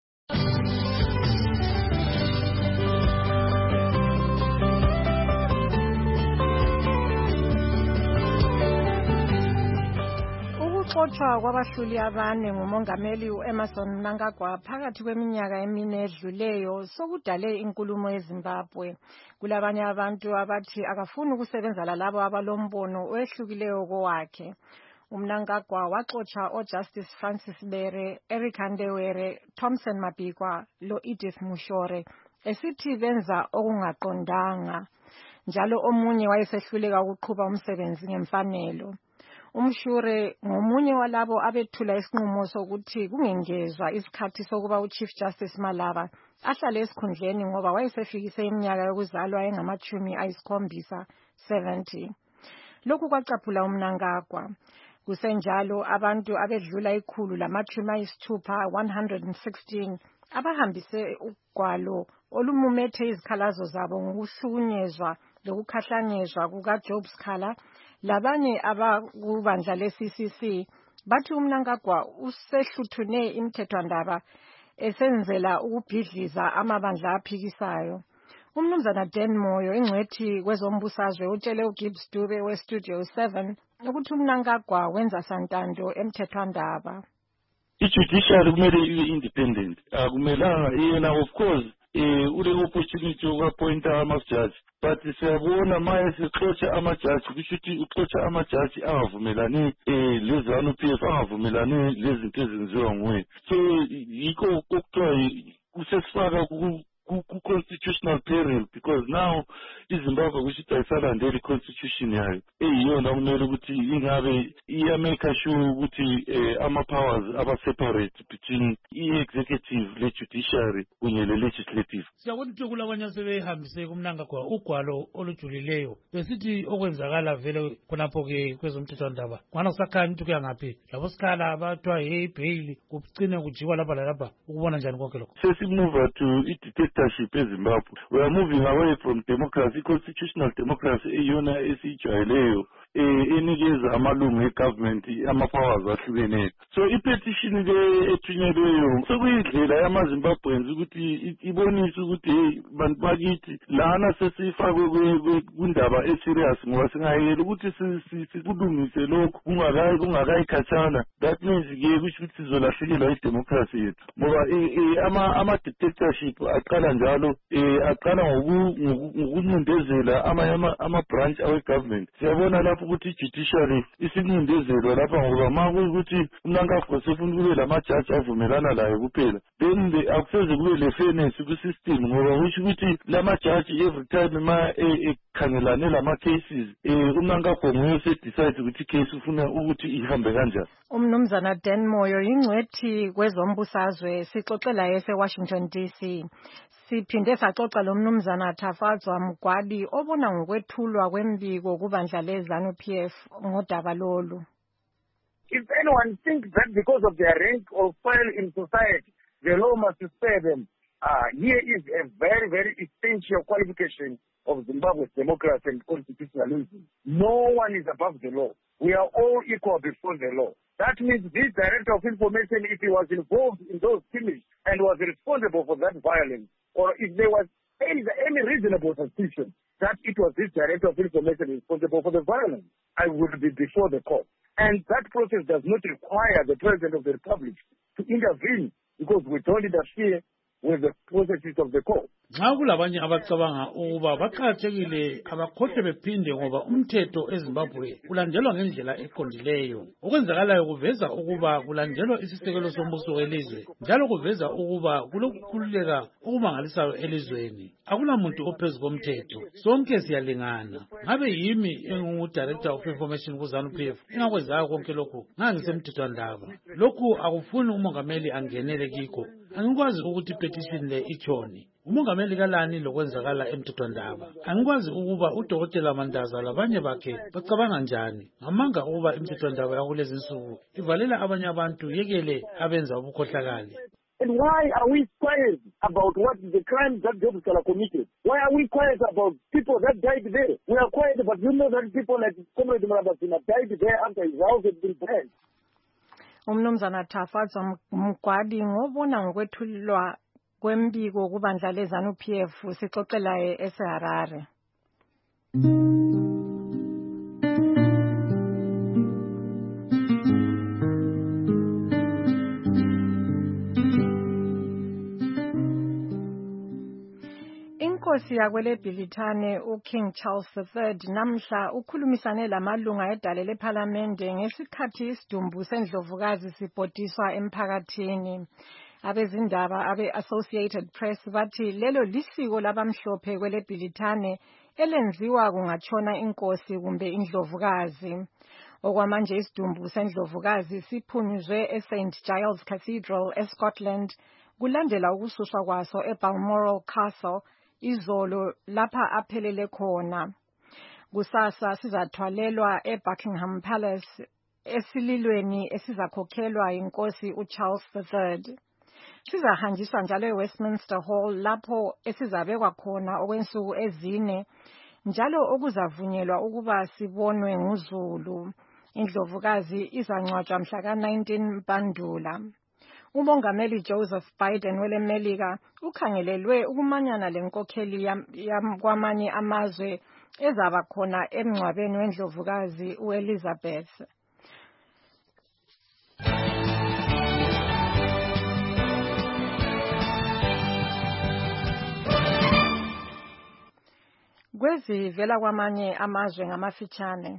Ukuxotshwa kwabahluli abane ngumongameli uEmmerson Mnangagwa phakathi kweminyaka emine edluleyo sokudale inkulumo eZimbabwe. Kulabanye abantu abathi akafuni ukusebenza lalabo abalombono ohlukileyo kowakhe. Mnangagwa waxotsha oJustice Francis Bere, Eric Handewere, Thompson Mabhikwa lo-Edith Mushore esithi benza okungaqondanga. Njalo omunye wayesehluleka ukuqhuba umsebenzi ngemfanelo. Umshure ngomunye walabo abethula isinqumo sokuthi kungengezwa isikhathi sokuba uChief Justice Malaba ahlale esikhundleni ngoba wayesefikise iminyaka yokuzalwa engama-70. Lokhu kwacaphula uMnangagwa. Kusenjalo abantu abedlula ikhulu lama-116 abahambise ugwalo olumumethe izikhalazo zabo ngokuhlukunyezwa lokukhahlanyezwa kukaJob Scala labanye abakubandla le-CCC bathi uMnangagwa usehluthune imithethwandaba esenzela ukubhidliza amabandla aphikisayo. Umnumzana Dan Moyo ingcwethi kwezombusazwe utshele uGibbs Dube weStudio 7 ukuthi uMnangagwa wenza santando emthethwandaba.
I-judiciary kumele ibe independent. Akumelanga yena of course ule opportunity yokuappointa ama-judge but siyabona maye sixotsha ama-judge kusho ukuthi uxotsha ama-judge angavumelani le-ZANU-PF angavumelani lezinto ezenziwa nguye. So yikho okuthiwa kusesifaka ku-constitutional peril because now iZimbabwe kusho ukuthi ayisalandeli i-constitution yayo eyiyona kumele ukuthi ingabe iyamake sure ukuthi ama-powers aba-separate between i-executive le-judiciary kunye le-legislative.
Siyabona ukuthi kulabanye asebehambise kuMnangagwa ugwalo olujulileyo besithi okwenzakala vele khonapho-ke kwezomthethwandaba kungana kusakhanya ukuthi kuya ngaphi labo Scala bathiwa ibheyili kucine kujikwa lapha lalapha ukubona njani konke lokho.
Sesimove to i-dictatorship eZimbabwe. We are moving away from democracy, constitutional democracy eyona esijwayeleyo enikeza amalungu egovernment ama-powers ahlukeneyo. So i-petition le ethunyelweyo sekuyindlela yamaZimbabweans ukuthi ibonise ukuthi hey bantu bakithi lana sesifakwe kundaba eserious ngoba singayekela ukuthi sikulungise lokhu kungakayikhatshana. That means ke kusho ukuthi sizolahlekelwa idemocracy yethu ngoba ama-dictatorship aqala njalo aqala ngokuncindezela ama-branch awe-government. Siyabona lapho ukuthi i-judiciary isincindezelwa lapha ngoba ma kuyukuthi uMnangagwa sefuna kube lama-judge avumelana layo kuphela then akuseze kube le-fairness kwi-system ngoba kusho ukuthi lama-judge every time ma ekhangelane lama-cases uMnangagwa nguye osedecide ukuthi i-case ufuna ukuthi ihambe kanjani.
Umnumzana Dan Moyo ingcwethi kwezombusazwe sixoxela eseWashington DC. Siphinde saxoxa lo mnumzana Thafazwa Mgwadi obona ngokwethulwa kwembiko kubandla le-ZANU-PF ngodaba lolu.
If anyone thinks that because of their rank or file in society, the law must spare them, here is a very, very essential qualification of Zimbabwe's democracy and constitutionalism. No one is above the law. We are all equal before the law. That means this director of information, if he was involved in those killings and was responsible for that violence, or if there was
is any reasonable suspicion that it was this Director of Information responsible for the violence, I would be before the court. And that process does not require the President of the Republic to intervene because we don't interfere with the processes of the court.
Nxa kulabanye abacabanga ukuba baqakathekile abakhohle bephinde ngoba umthetho eZimbabwe ulandelwa ngendlela eqondileyo. Okwenzakalayo kuveza ukuba kulandelwa isisekelo sombuso welizwe njalo kuveza ukuba kulokukhululeka okumangalisayo elizweni. Akulamuntu ophezu komthetho. Sonke siyalingana. Ngabe yimi engu-Director of Information kuZANU-PF engakwenzayo konke lokhu ngangisemthethwandaba. Lokhu akufuni umongameli angenele kikho. Angikwazi ukuthi petition le itshoni. Umongameli kalani lokwenzakala emthethwandaba. Angikwazi ukuba uDokotela Mandaza labanye bakhe bacabanga njani. Ngamanga ukuba imthethwandaba yakulezi insuku ivalela abanye abantu yekele abenza ubukhohlakali.
And why are we quiet about what the crimes that Job Scala committed? Why are we quiet about people that died there? We are quiet, but you know that people like Comrade Marabasina died there after his house had been burned.
Umnumzana Tafatswa Mgwadi ngobona ngokwethulwa kwembiko kubandla leZANU-PF sixoxela eHarare. Inkosi yakwele Bhilithane uKing Charles III namhla ukhulumisane lamalunga edale lePhalamende ngesikhathi isidumbu sendlovukazi sibhodiswa emphakathini. Abezindaba abe-Associated Press bathi lelo lisiko labamhlophe kwele Bhilithane elenziwa kungatshona inkosi kumbe indlovukazi. Okwamanje isidumbu sendlovukazi siphunyuzwe eSt Giles Cathedral eScotland kulandela ukususwa kwaso eBalmoral Castle izolo lapha aphelele khona. Kusasa sizathwalelwa eBuckingham Palace esililweni esizakhokhelwa inkosi uCharles III. Sizahanjiswa njalo eWestminster Hall lapho esizabekwa khona okwensuku ezine njalo okuzavunyelwa ukuba sibonwe nguZulu. Indlovukazi izangcwatshwa mhla ka-19 Mpandula. Umongameli Joseph Biden weleMelika ukhangelelwe ukumanyana lenkokheli kwamanye amazwe ezaba khona emngcwabeni wendlovukazi uElizabeth. Kwezivela kwamanye amazwe ngamafitshane.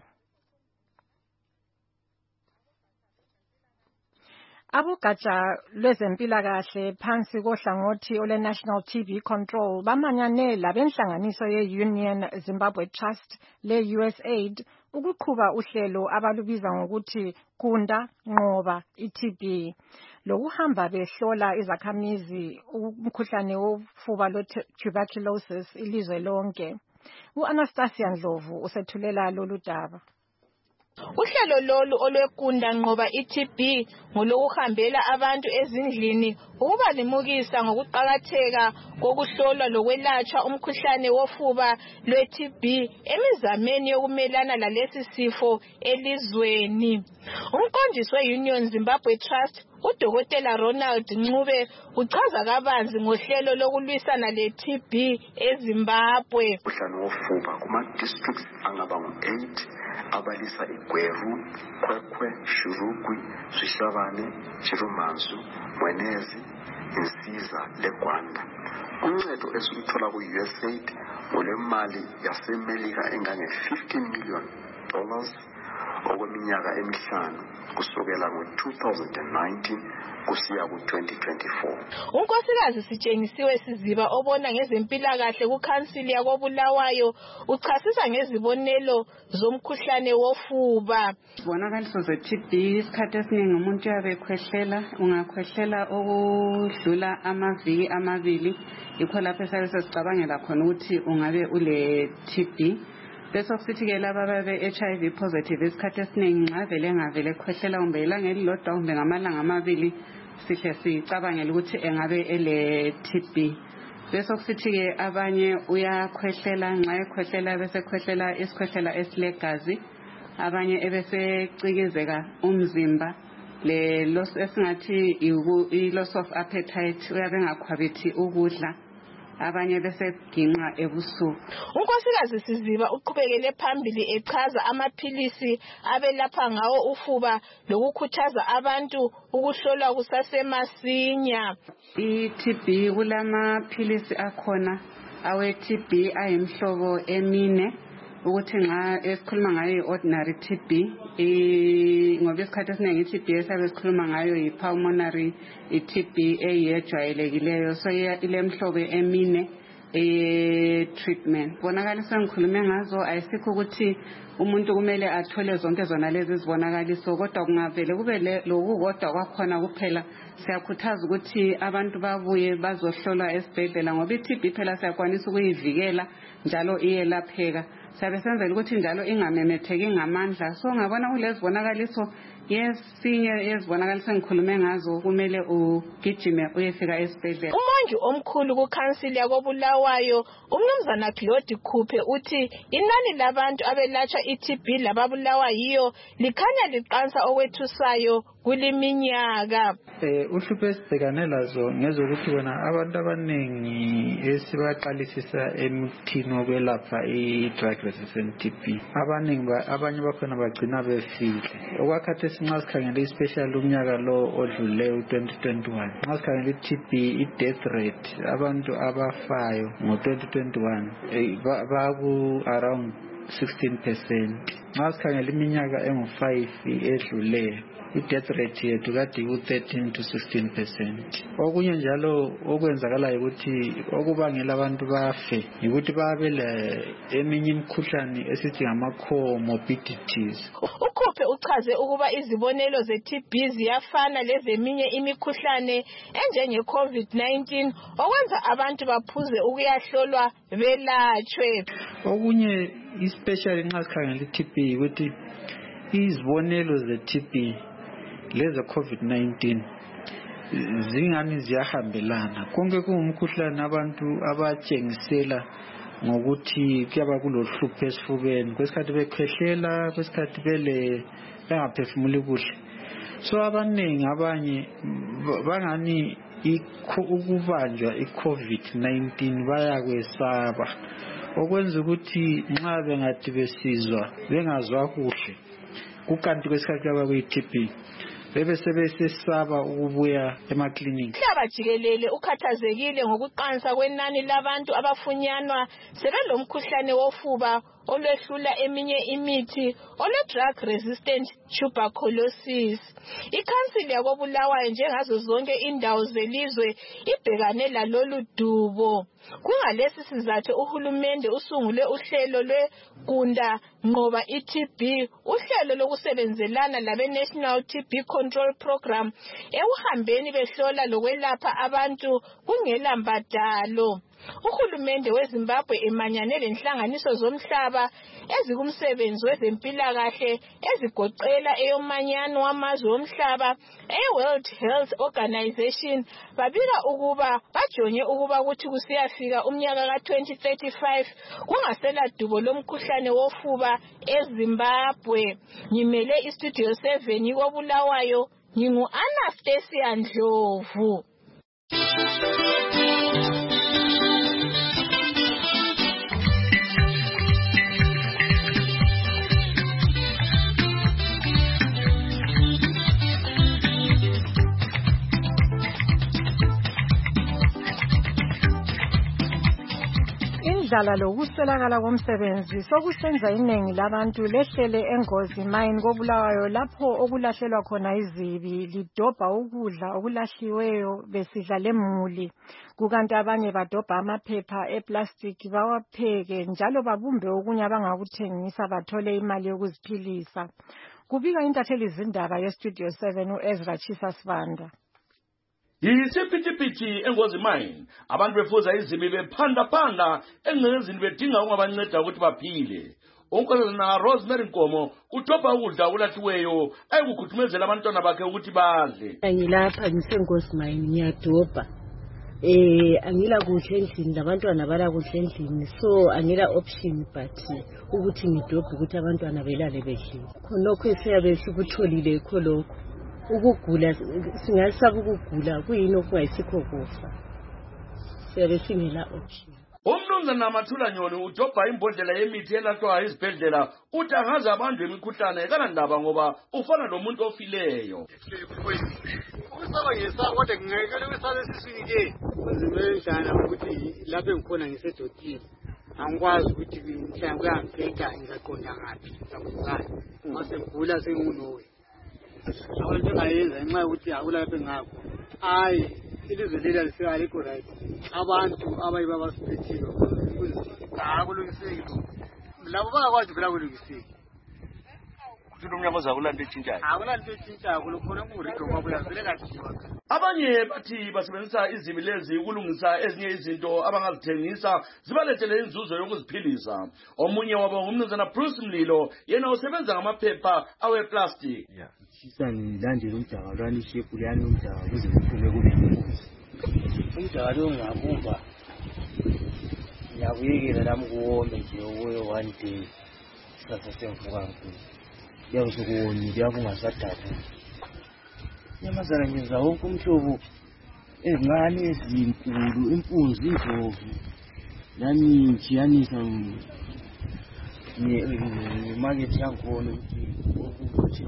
Abogatsha lwezempilakahle phansi kohlangothi ole-National TB Control bamanyane labenhlanganiso ye-Union Zimbabwe Trust le-USAID ukuqhuba uhlelo abalubiza ngokuthi Kunda Nqoba iTB. Lokuhamba behlola izakhamizi umkhuhlane wofuba lwe-tuberculosis ilizwe lonke. U-Anastasia Ndlovu usethulela lolu daba.
Uhlelo lolu olwekunda nqoba iTB ngolokuhambela abantu ezindlini ukubalimukisa ngokuqhakatheka kokuhlolwa lokwelatshwa umkhuhlane wofuba lweTB emizameni yokumelana lalesi sifo elizweni. Umqondisi we-Union Zimbabwe Trust uDokotela Ronald Ncube uchaza kabanzi ngohlelo lokulwisana leTB eZimbabwe.
Umkhuhlane wofuba kuma-districts angaba ngu-8 abalisa iGweru, Kwekwe, Shurugwi, Swihlabane, Chirumanzu, Mwenezi, Insiza leGwanda. Uncedo esiluthola ku-USAID ngolemali yaseMelika engange-$15 million okweminyaka emihlanu kusukela ngo-2019 kusiya ku-2024.
Unkosikazi Sitshengisiwe Siziba obona ngezempilakahle kukhansili yakoBulawayo uchasisa ngezibonelo zomkhuhlane wofuba.
Izibonakaliso ze-TB isikhathi esiningi umuntu uyabe ekhwehlela, ungakhwehlela okudlula amaviki amabili yikho lapho sicabangela khona ukuthi ungabe ule-TB. Bese kusithi-ke laba ababe-HIV positive isikhathi esiningi nxa vele engavele ekhwehlela kumbe ilanga elilodwa kumbe ngamalanga amabili sihle sicabangela ukuthi engabe ele-TB. Bese kusithi-ke abanye uyakhwehlela nxa ekhwehlela bese ekhwehlela isikhwehlela esilegazi, abanye ebesecikizeka umzimba le-loss esingathi i-loss of appetite, uyabe engakhwabithi ukudla. abanye beseginqa ebusuku.
uNkosikazi Siziba uqhubekele phambili echaza amaphilisi abelapha ngawo ufuba lokukhuthaza abantu ukuhlolwa kusasemasinya.
I-TB kulamaphilisi akhona awe-TB ayimhlobo emine ukuthi nxa esikhuluma ngayo i-ordinary TB ngoba isikhathi esiningi i-TB esabe sikhuluma ngayo yi-pulmonary i-TB eyejwayelekileyo so ilemhlobo emine treatment. Bonakaliso engikhulume ngazo ayisikho ukuthi umuntu kumele athole zonke zona lezi zibonakaliso kodwa kungavele kube lokukodwa kwakhona kuphela. Siyakhuthaza ukuthi abantu babuye bazohlolwa esibhedlela ngoba i-TB phela siyakwanisa ukuyivikela njalo iyelapheka. Sabe senzela ukuthi njalo ingamemetheki ngamandla. So ngabona kulezi bonakaliso yesinye yezibonakaliso engikhulume ngazo kumele ugijime uyefika esibhedlela.
Umongi omkhulu kuKhansili yakoBulawayo uMnumzana Claude Khuphe uthi inani labantu abelatshwa i-TB lababulawa yiyo likhanya liqansa okwethusayo kuliminyaka.
Uhlupho esibhekane lazo ngezokuthi wena abantu abaningi esibaqalisisa emuthini wokwelapha i-drug resistant TB abanye bakhona bagcina befile. Okwakhathesi nxa sikhangele especially umnyaka lo odlulileyo 2021 nxa sikhangele i-TB i-death rate abantu abafayo ngo-2021 baku around 16%. Nxa sikhangele iminyaka engu-5 edluleyo i-death rate yethu kade ku-13 to 16%. Okunye njalo okwenzakalayo ukuthi okubangela abantu bafe yikuthi babele eminye imikhuhlane esithi ngama-comorbidities.
uKhuphe uchaze ukuba izibonelo ze-TB ziyafana lezeminye imikhuhlane enjenge-COVID-19 okwenza abantu baphuze ukuyahlolwa belatshwe.
Okunye especially nxa sikhangela i-TB ukuthi izibonelo ze-TB leze COVID-19 zingani ziyahambelana. Konke kungumkhuhlane abantu abatshengisela ngokuthi kuyaba kulohlupho esifubeni kwesikhathi bekhwehlela kwesikhathi bengaphefumuli kuhle. So abaningi abanye bangani ukubanjwa i-COVID-19 bayakwesaba okwenza ukuthi nxa bengathi besizwa bengazwa kuhle kukanti kwesikhathi kuyaba kuyi-TB bebe sebesesaba ukubuya emaklinikhi.
Umhlaba jikelele ukhathazekile ngokuqansa kwenani labantu abafunyanwa sebelomkhuhlane wofuba olwehlula eminye imithi ole-drug resistant tuberculosis. Ikhansili yakoBulawayo njengazo zonke indawo zelizwe ibhekane lalolu dubo. Kungalesi sizathu uhulumende usungule uhlelo lwegunda nqoba i-TB, uhlelo lokusebenzelana labe-National TB Control Program ekuhambeni behlola lokwelapha abantu kungela mbadalo. Uhulumende weZimbabwe emanyane lenhlanganiso zomhlaba ezikumsebenzi wezempilakahle ezigoqela eyomanyano wamazwe omhlaba e-World Health Organization babika ukuba bajonge ukuba ukuthi kusiyafika umnyaka ka-2035 kungasela dubo lomkhuhlane wofuba eZimbabwe. Ngimele iStudio 7 koBulawayo ngingu-Anastasia Ndlovu.
Indlala lokuswelakala komsebenzi sokusenza iningi labantu lehlele engozi mine koBulawayo lapho okulahlelwa khona izibi lidobha ukudla okulahliweyo besidla lemuli kukanti abanye badobha amaphepha eplastic bawapheke njalo babumbe okunye abangakuthengisa bathole imali yokuziphilisa. Kubika intatheli zindaba yeStudio 7 uEzra Chisa Sibanda.
Yisiphithi engozi mine abantu befuza izibi bephanda engezini bedinga ungabanceda ukuthi baphile. Onkolona Rosemary Nkomo uthoba ukudla okulahliweyo ayikukhudumezela abantwana bakhe ukuthi badle.
Ngilapha ngisengozi mine ngiyadobha. Angila kuhle endlini labantwana bala kuhle endlini so angila option but ukuthi ngidobhe ukuthi abantwana belale bedlile. Khonokho esiyabe sikutholile khonokho. Ukugula singasaba ukugula kuyini okungayisikho kufa. siyabe singela option.
Umnumzana Mathula Nyoni udobha imbodlela yemithi elahlwa izibhedlela uthi angaze abantu emikhuhlane kanandaba ngoba ufana nomuntu ofileyo.
Ukusabangisa kodwa ngingekele kusale siswike kunzime njana ukuthi lapho engikhona ngisedotini angikwazi ukuthi mhlawumbe kuyangiphetha ngizaqonda ngaphi ngizakuzana mase ngigula sengunowe abantu engayenza ngenxa yokuthi akulapho engakho hayi ilizwe lela lisealikho right abantu abayiba basiphethiwe akulungiseki labo bayakwazi phela kulungiseki
umnyama zakulanda etshintshayo
akulanda etshintshayo kulokhona kurido kwabuya vele kadliwa.
Abanye bathi basebenzisa izibi lezi ukulungisa ezinye izinto abangazithengisa zibalethele inzuzo yokuziphilisa. Omunye wabo ngumnumzana Bruce Mlilo yena usebenza ngamaphepha aweplastic.
Sisa ngilandela umdaka lwani shepu liyani umdaka kuze kuphume kube inkunzi. Umdaka lo ngabumba ngiyakuyekela lami kuwome nje okuwe one day sasa sengivuka nkulu. Yakusukuwonile yakungasadabuki. Nyamazana ngenza wonke umhlobo ezincane ezinkulu impunzi indlovu nami ngijiyanisa ngemakethe yangikhona ukuthi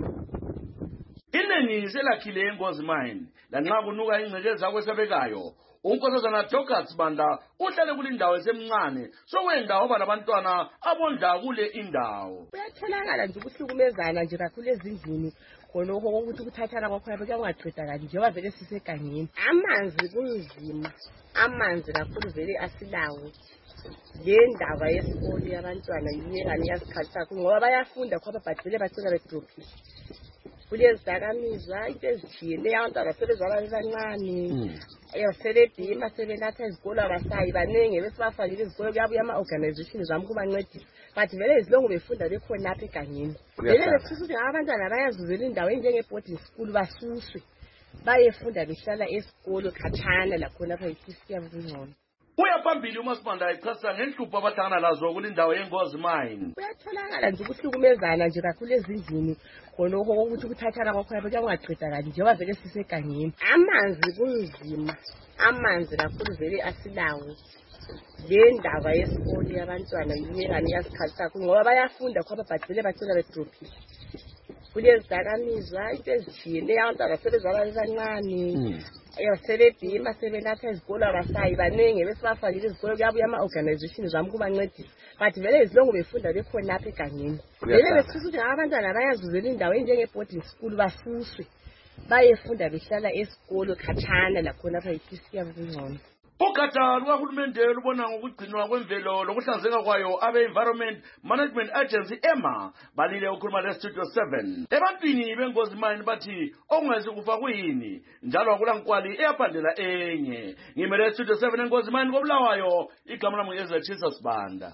iningi selakhile eNkosi Mine lanxa kunuka ingcekeza kwesabekayo. Unkosazana Dorcas Banda uhlale kulindawo esemncane sokwendawo banabantwana abondla kule indawo.
Kuyatholakala nje ukuhlukumezana nje kakhulu ezindlini khonokho ukuthi ukuthathana kwakhona bekungaqedakali njengoba vele sisegangeni. Amanzi kunzima, amanzi kakhulu vele asilawo. Le ndaba yesikole yabantwana yiyengane yasikhatha ngoba bayafunda khona babhadele bacela bedrophile. Kulezidakamizwa into ezithile abantwana sebezalwa bebancane. Sebebhima sebenatha izikolo abasayi baningi besibafakile izikolo kuyabuya ama-organization zami kubancedisa but vele izilongo befunda bekhona apha egangeni. Vele befisa ukuthi abantwana bayazuzela indawo enjenge-boarding school basuswe bayefunda behlala esikolo khatshana lakhona apha iPC yabo kungcono.
Uya phambili uMasibanda echasa ngenhlupho abahlangana lazo kulindawo yeNkosi Mine.
Kuyatholakala nje ukuhlukumezana nje kakhulu ezindlini khonokho ukuthi ukuthathana kwakhona bekungaqedakali njengoba vele sisegangeni. Amanzi kunzima, amanzi kakhulu vele asilawo. Le ndaba yesikole yabantwana yiyengane yasikhatha ngoba bayafunda khona babhadele bacela bedrophile. Kulezidakamizwa into ezithile abantwana sebezalwa bebancane. Sebebhima sebenatha izikolo abasayi baningi besibafakile izikolo kuyabuya ama-organization zami kubancedisa but vele izilongo befunda bekhona apha egangeni. Vele befisa ukuthi abantwana bayazuzela indawo enjenge-boarding school basuswe bayefunda behlala esikolo khatshana lakhona apha iPC yabo kungcono.
Ugatsha lukahulumende lubona ngokugcinwa kwemvelo lokuhlanzeka kwayo abe-Environment Management Agency EMA balile ukhuluma le-Studio 7. Ebantwini beNkosi Mine bathi okungezi kufa kuyini njalo akulankwali eyaphandela enye. Ngimele Studio 7 eNkosi Mine koBulawayo, igama lami ngu-Ezra Sibanda.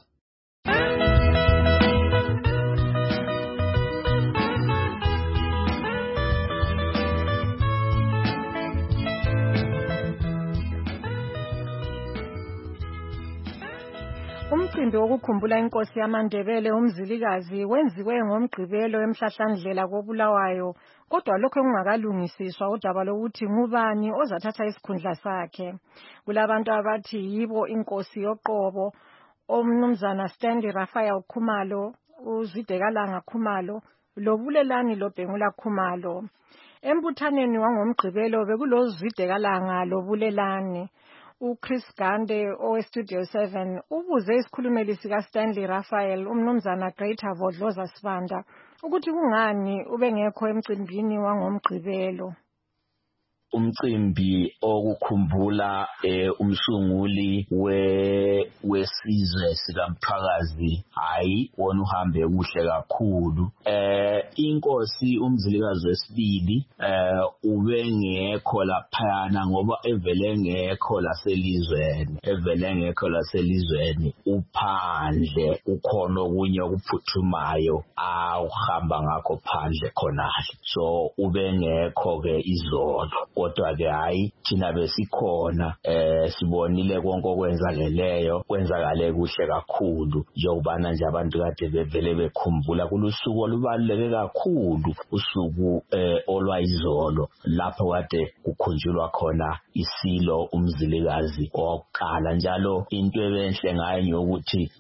Umcimbi wokukhumbula inkosi yamaNdebele uMzilikazi wenziwe ngoMgqibelo eMhlahlandlela koBulawayo, kodwa lokho kungakalungisiswa udaba lokuthi ngubani ozathatha isikhundla sakhe. Kulabantu abathi yibo inkosi yoqobo, omnumzana Stanley Raphael Khumalo, uZwidekalanga Khumalo, loBulelani loBhengula Khumalo. Embuthaneni wangomgqibelo bekulozwidekalanga loBulelani. uChris Gande oweStudio 7 ubuze isikhulumeli sikaStanley Raphael umnumzana Greater Vodloza Sibanda ukuthi kungani ubengekho emcimbini wangomgqibelo.
Umcimbi okukhumbula umsunguli wesizwe sikaMphakazi hayi wona uhambe kuhle kakhulu. Inkosi uMzilikazi wesibili ubengekho laphana ngoba evele ngekho laselizweni uphandle ukhona okunye okuphuthumayo awuhamba ngakho phandle khonale so ubengekho ke izolo kodwa ke hayi thina besikhona sibonile konke kwenzakale kuhle kakhulu njengobana nje abantu kade bevele bekhumbula kulusuku olubaluleke kakhulu usuku olwayizolo lapho kade kukhunjulwa khona isilo umzilikazi oqala njalo into ebenhle ngayo ukuthi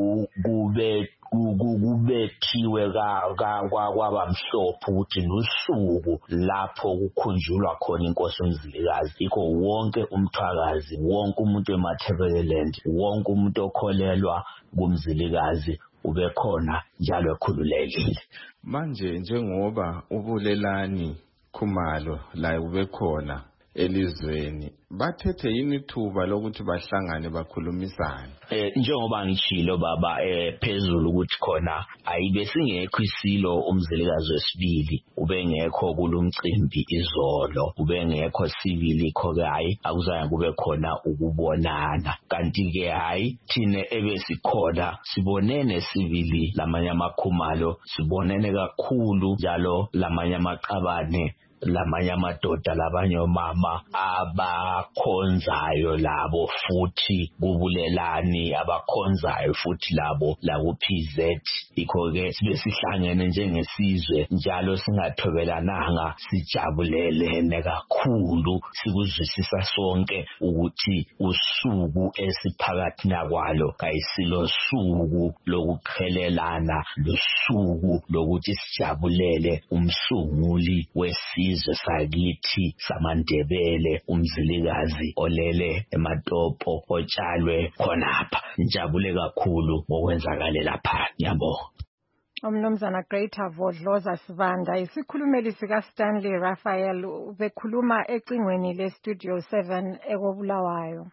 kubethiwe kwabamhlophe ukuthi lusuku lapho kukhunjulwa khona inkosi umzilikazi ikho wonke umthwakazi wonke umuntu eMatabeleland wonke umuntu okholelwa kumzilikazi ube khona njalo ekhululekile
manje njengoba ubulelani Khumalo la ube khona elizweni bathethe yini thuba lokuthi bahlangane bakhulumisane
njengoba ngishilo baba phezulu ukuthi khona ayibe singekho isilo umzilikazi wesibili ubengekho kulumcimbi izolo ubengekho sibili kho ke hayi akuzange kube khona ukubonana kanti ke hayi thine ebesikhona sibonene sibili lamanye amakhumalo sibonene kakhulu njalo lamanye amaqabane lamanye amadoda labanye omama abakhonzayo labo futhi kubulelani abakhonzayo futhi labo la kuPZ ikho ke sibe sihlangene njengesizwe njalo singathobelananga sijabulelene kakhulu sikuzwisisa sonke ukuthi usuku esiphakathi nakwalo kayisilo suku lokuqhelelana lusuku lokuthi sijabulele umsunguli wesizwe sakithi samaNdebele umzilikazi olele eMatopo otshalwe khonapha njabule kakhulu ngokwenzakale lapha ngiyabonga
Umnumzana Greater Vodloza Sivanda isikhulumeli sika Stanley Raphael bekhuluma ecingweni le Studio 7 ekobulawayo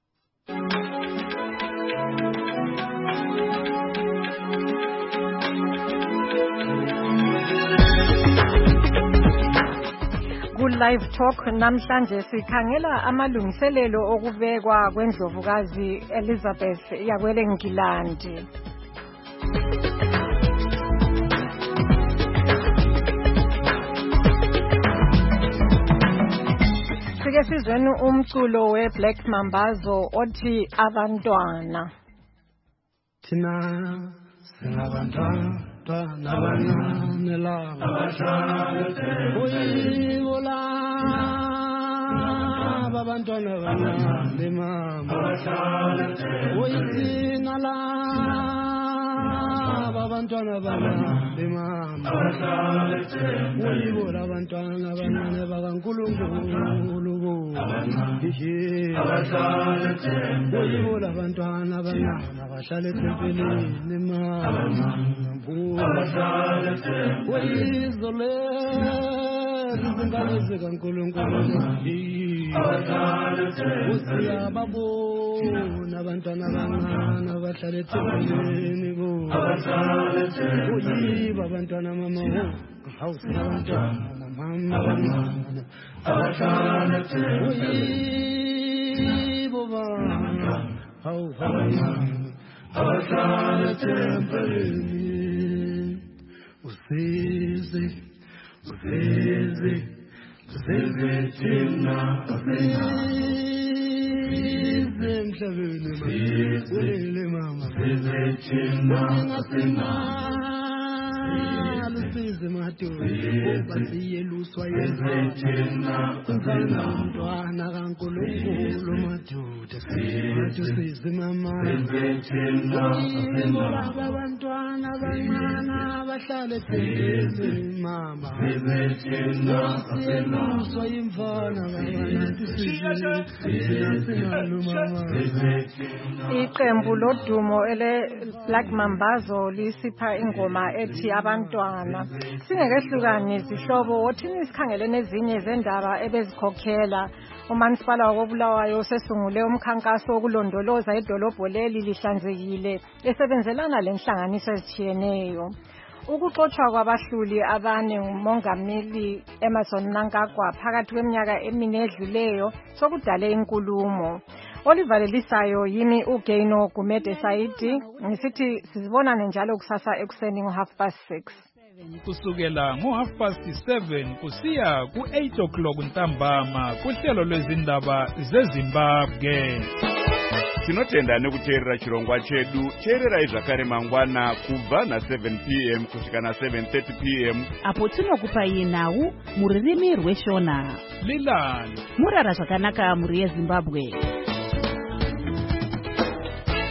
Live Talk namhlanje sikhangela amalungiselelo okubekwa kwendlovukazi Elizabeth yakwele Ngilandi Sike sizweni umculo weBlack Mambazo othi abantwana
Thina singabantwana Nabanane la Uyibola Babantwana banane mama Uyithina la Babantwana banane mama Uyibola abantwana banane bakaNkulunkulu Uyibola abantwana banane abahlala etempelini mama Uyizole izingane zikaNkulunkulu usiyababona abantwana abancane abahlala ethempelini uyiba abantwana mama abantwana mama uyibo bana abahlala ethempelini Usizi thina usizi emhlabeni ulele mama thina usizi madoda basiyeluswa yezithina umntwana kaNkulunkulu madoda usizi mama abantwana abancane abahlala ethempelini mama usiyeluswa imfana Iqembu lodumo ele Black Mambazo lisipha ingoma ethi abantwana singekehlukani izihlobo othini isikhangele nezinye zendaba ebezikhokhela uMansipala wokubulawayo sesungule umkhankaso wokulondoloza idolobho leli lihlanzekile esebenzelana lenhlanganiso ezithiyeneyo ukuxoxwa kwabahluli abane ngumongameli Emmerson Mnangagwa phakathi kweminyaka emine edluleyo sokudale inkulumo olivalelisayo yimi uGaino Gumede Saidi ngisithi sizibonane njalo kusasa ekuseni ngo 6:30
kusukela ngo7:30 kusiya ku8 o'clock ntambama kuhlelo lwezindaba zeZimbabwe.
Tinotenda nekuteerera chirongwa chedu. Teererai zvakare mangwana kubva na7 p.m. kusvika na7:30 p.m.
apo tinokupai nhau mururimi rweshona.
Lilani
murara zvakanaka muri yeZimbabwe.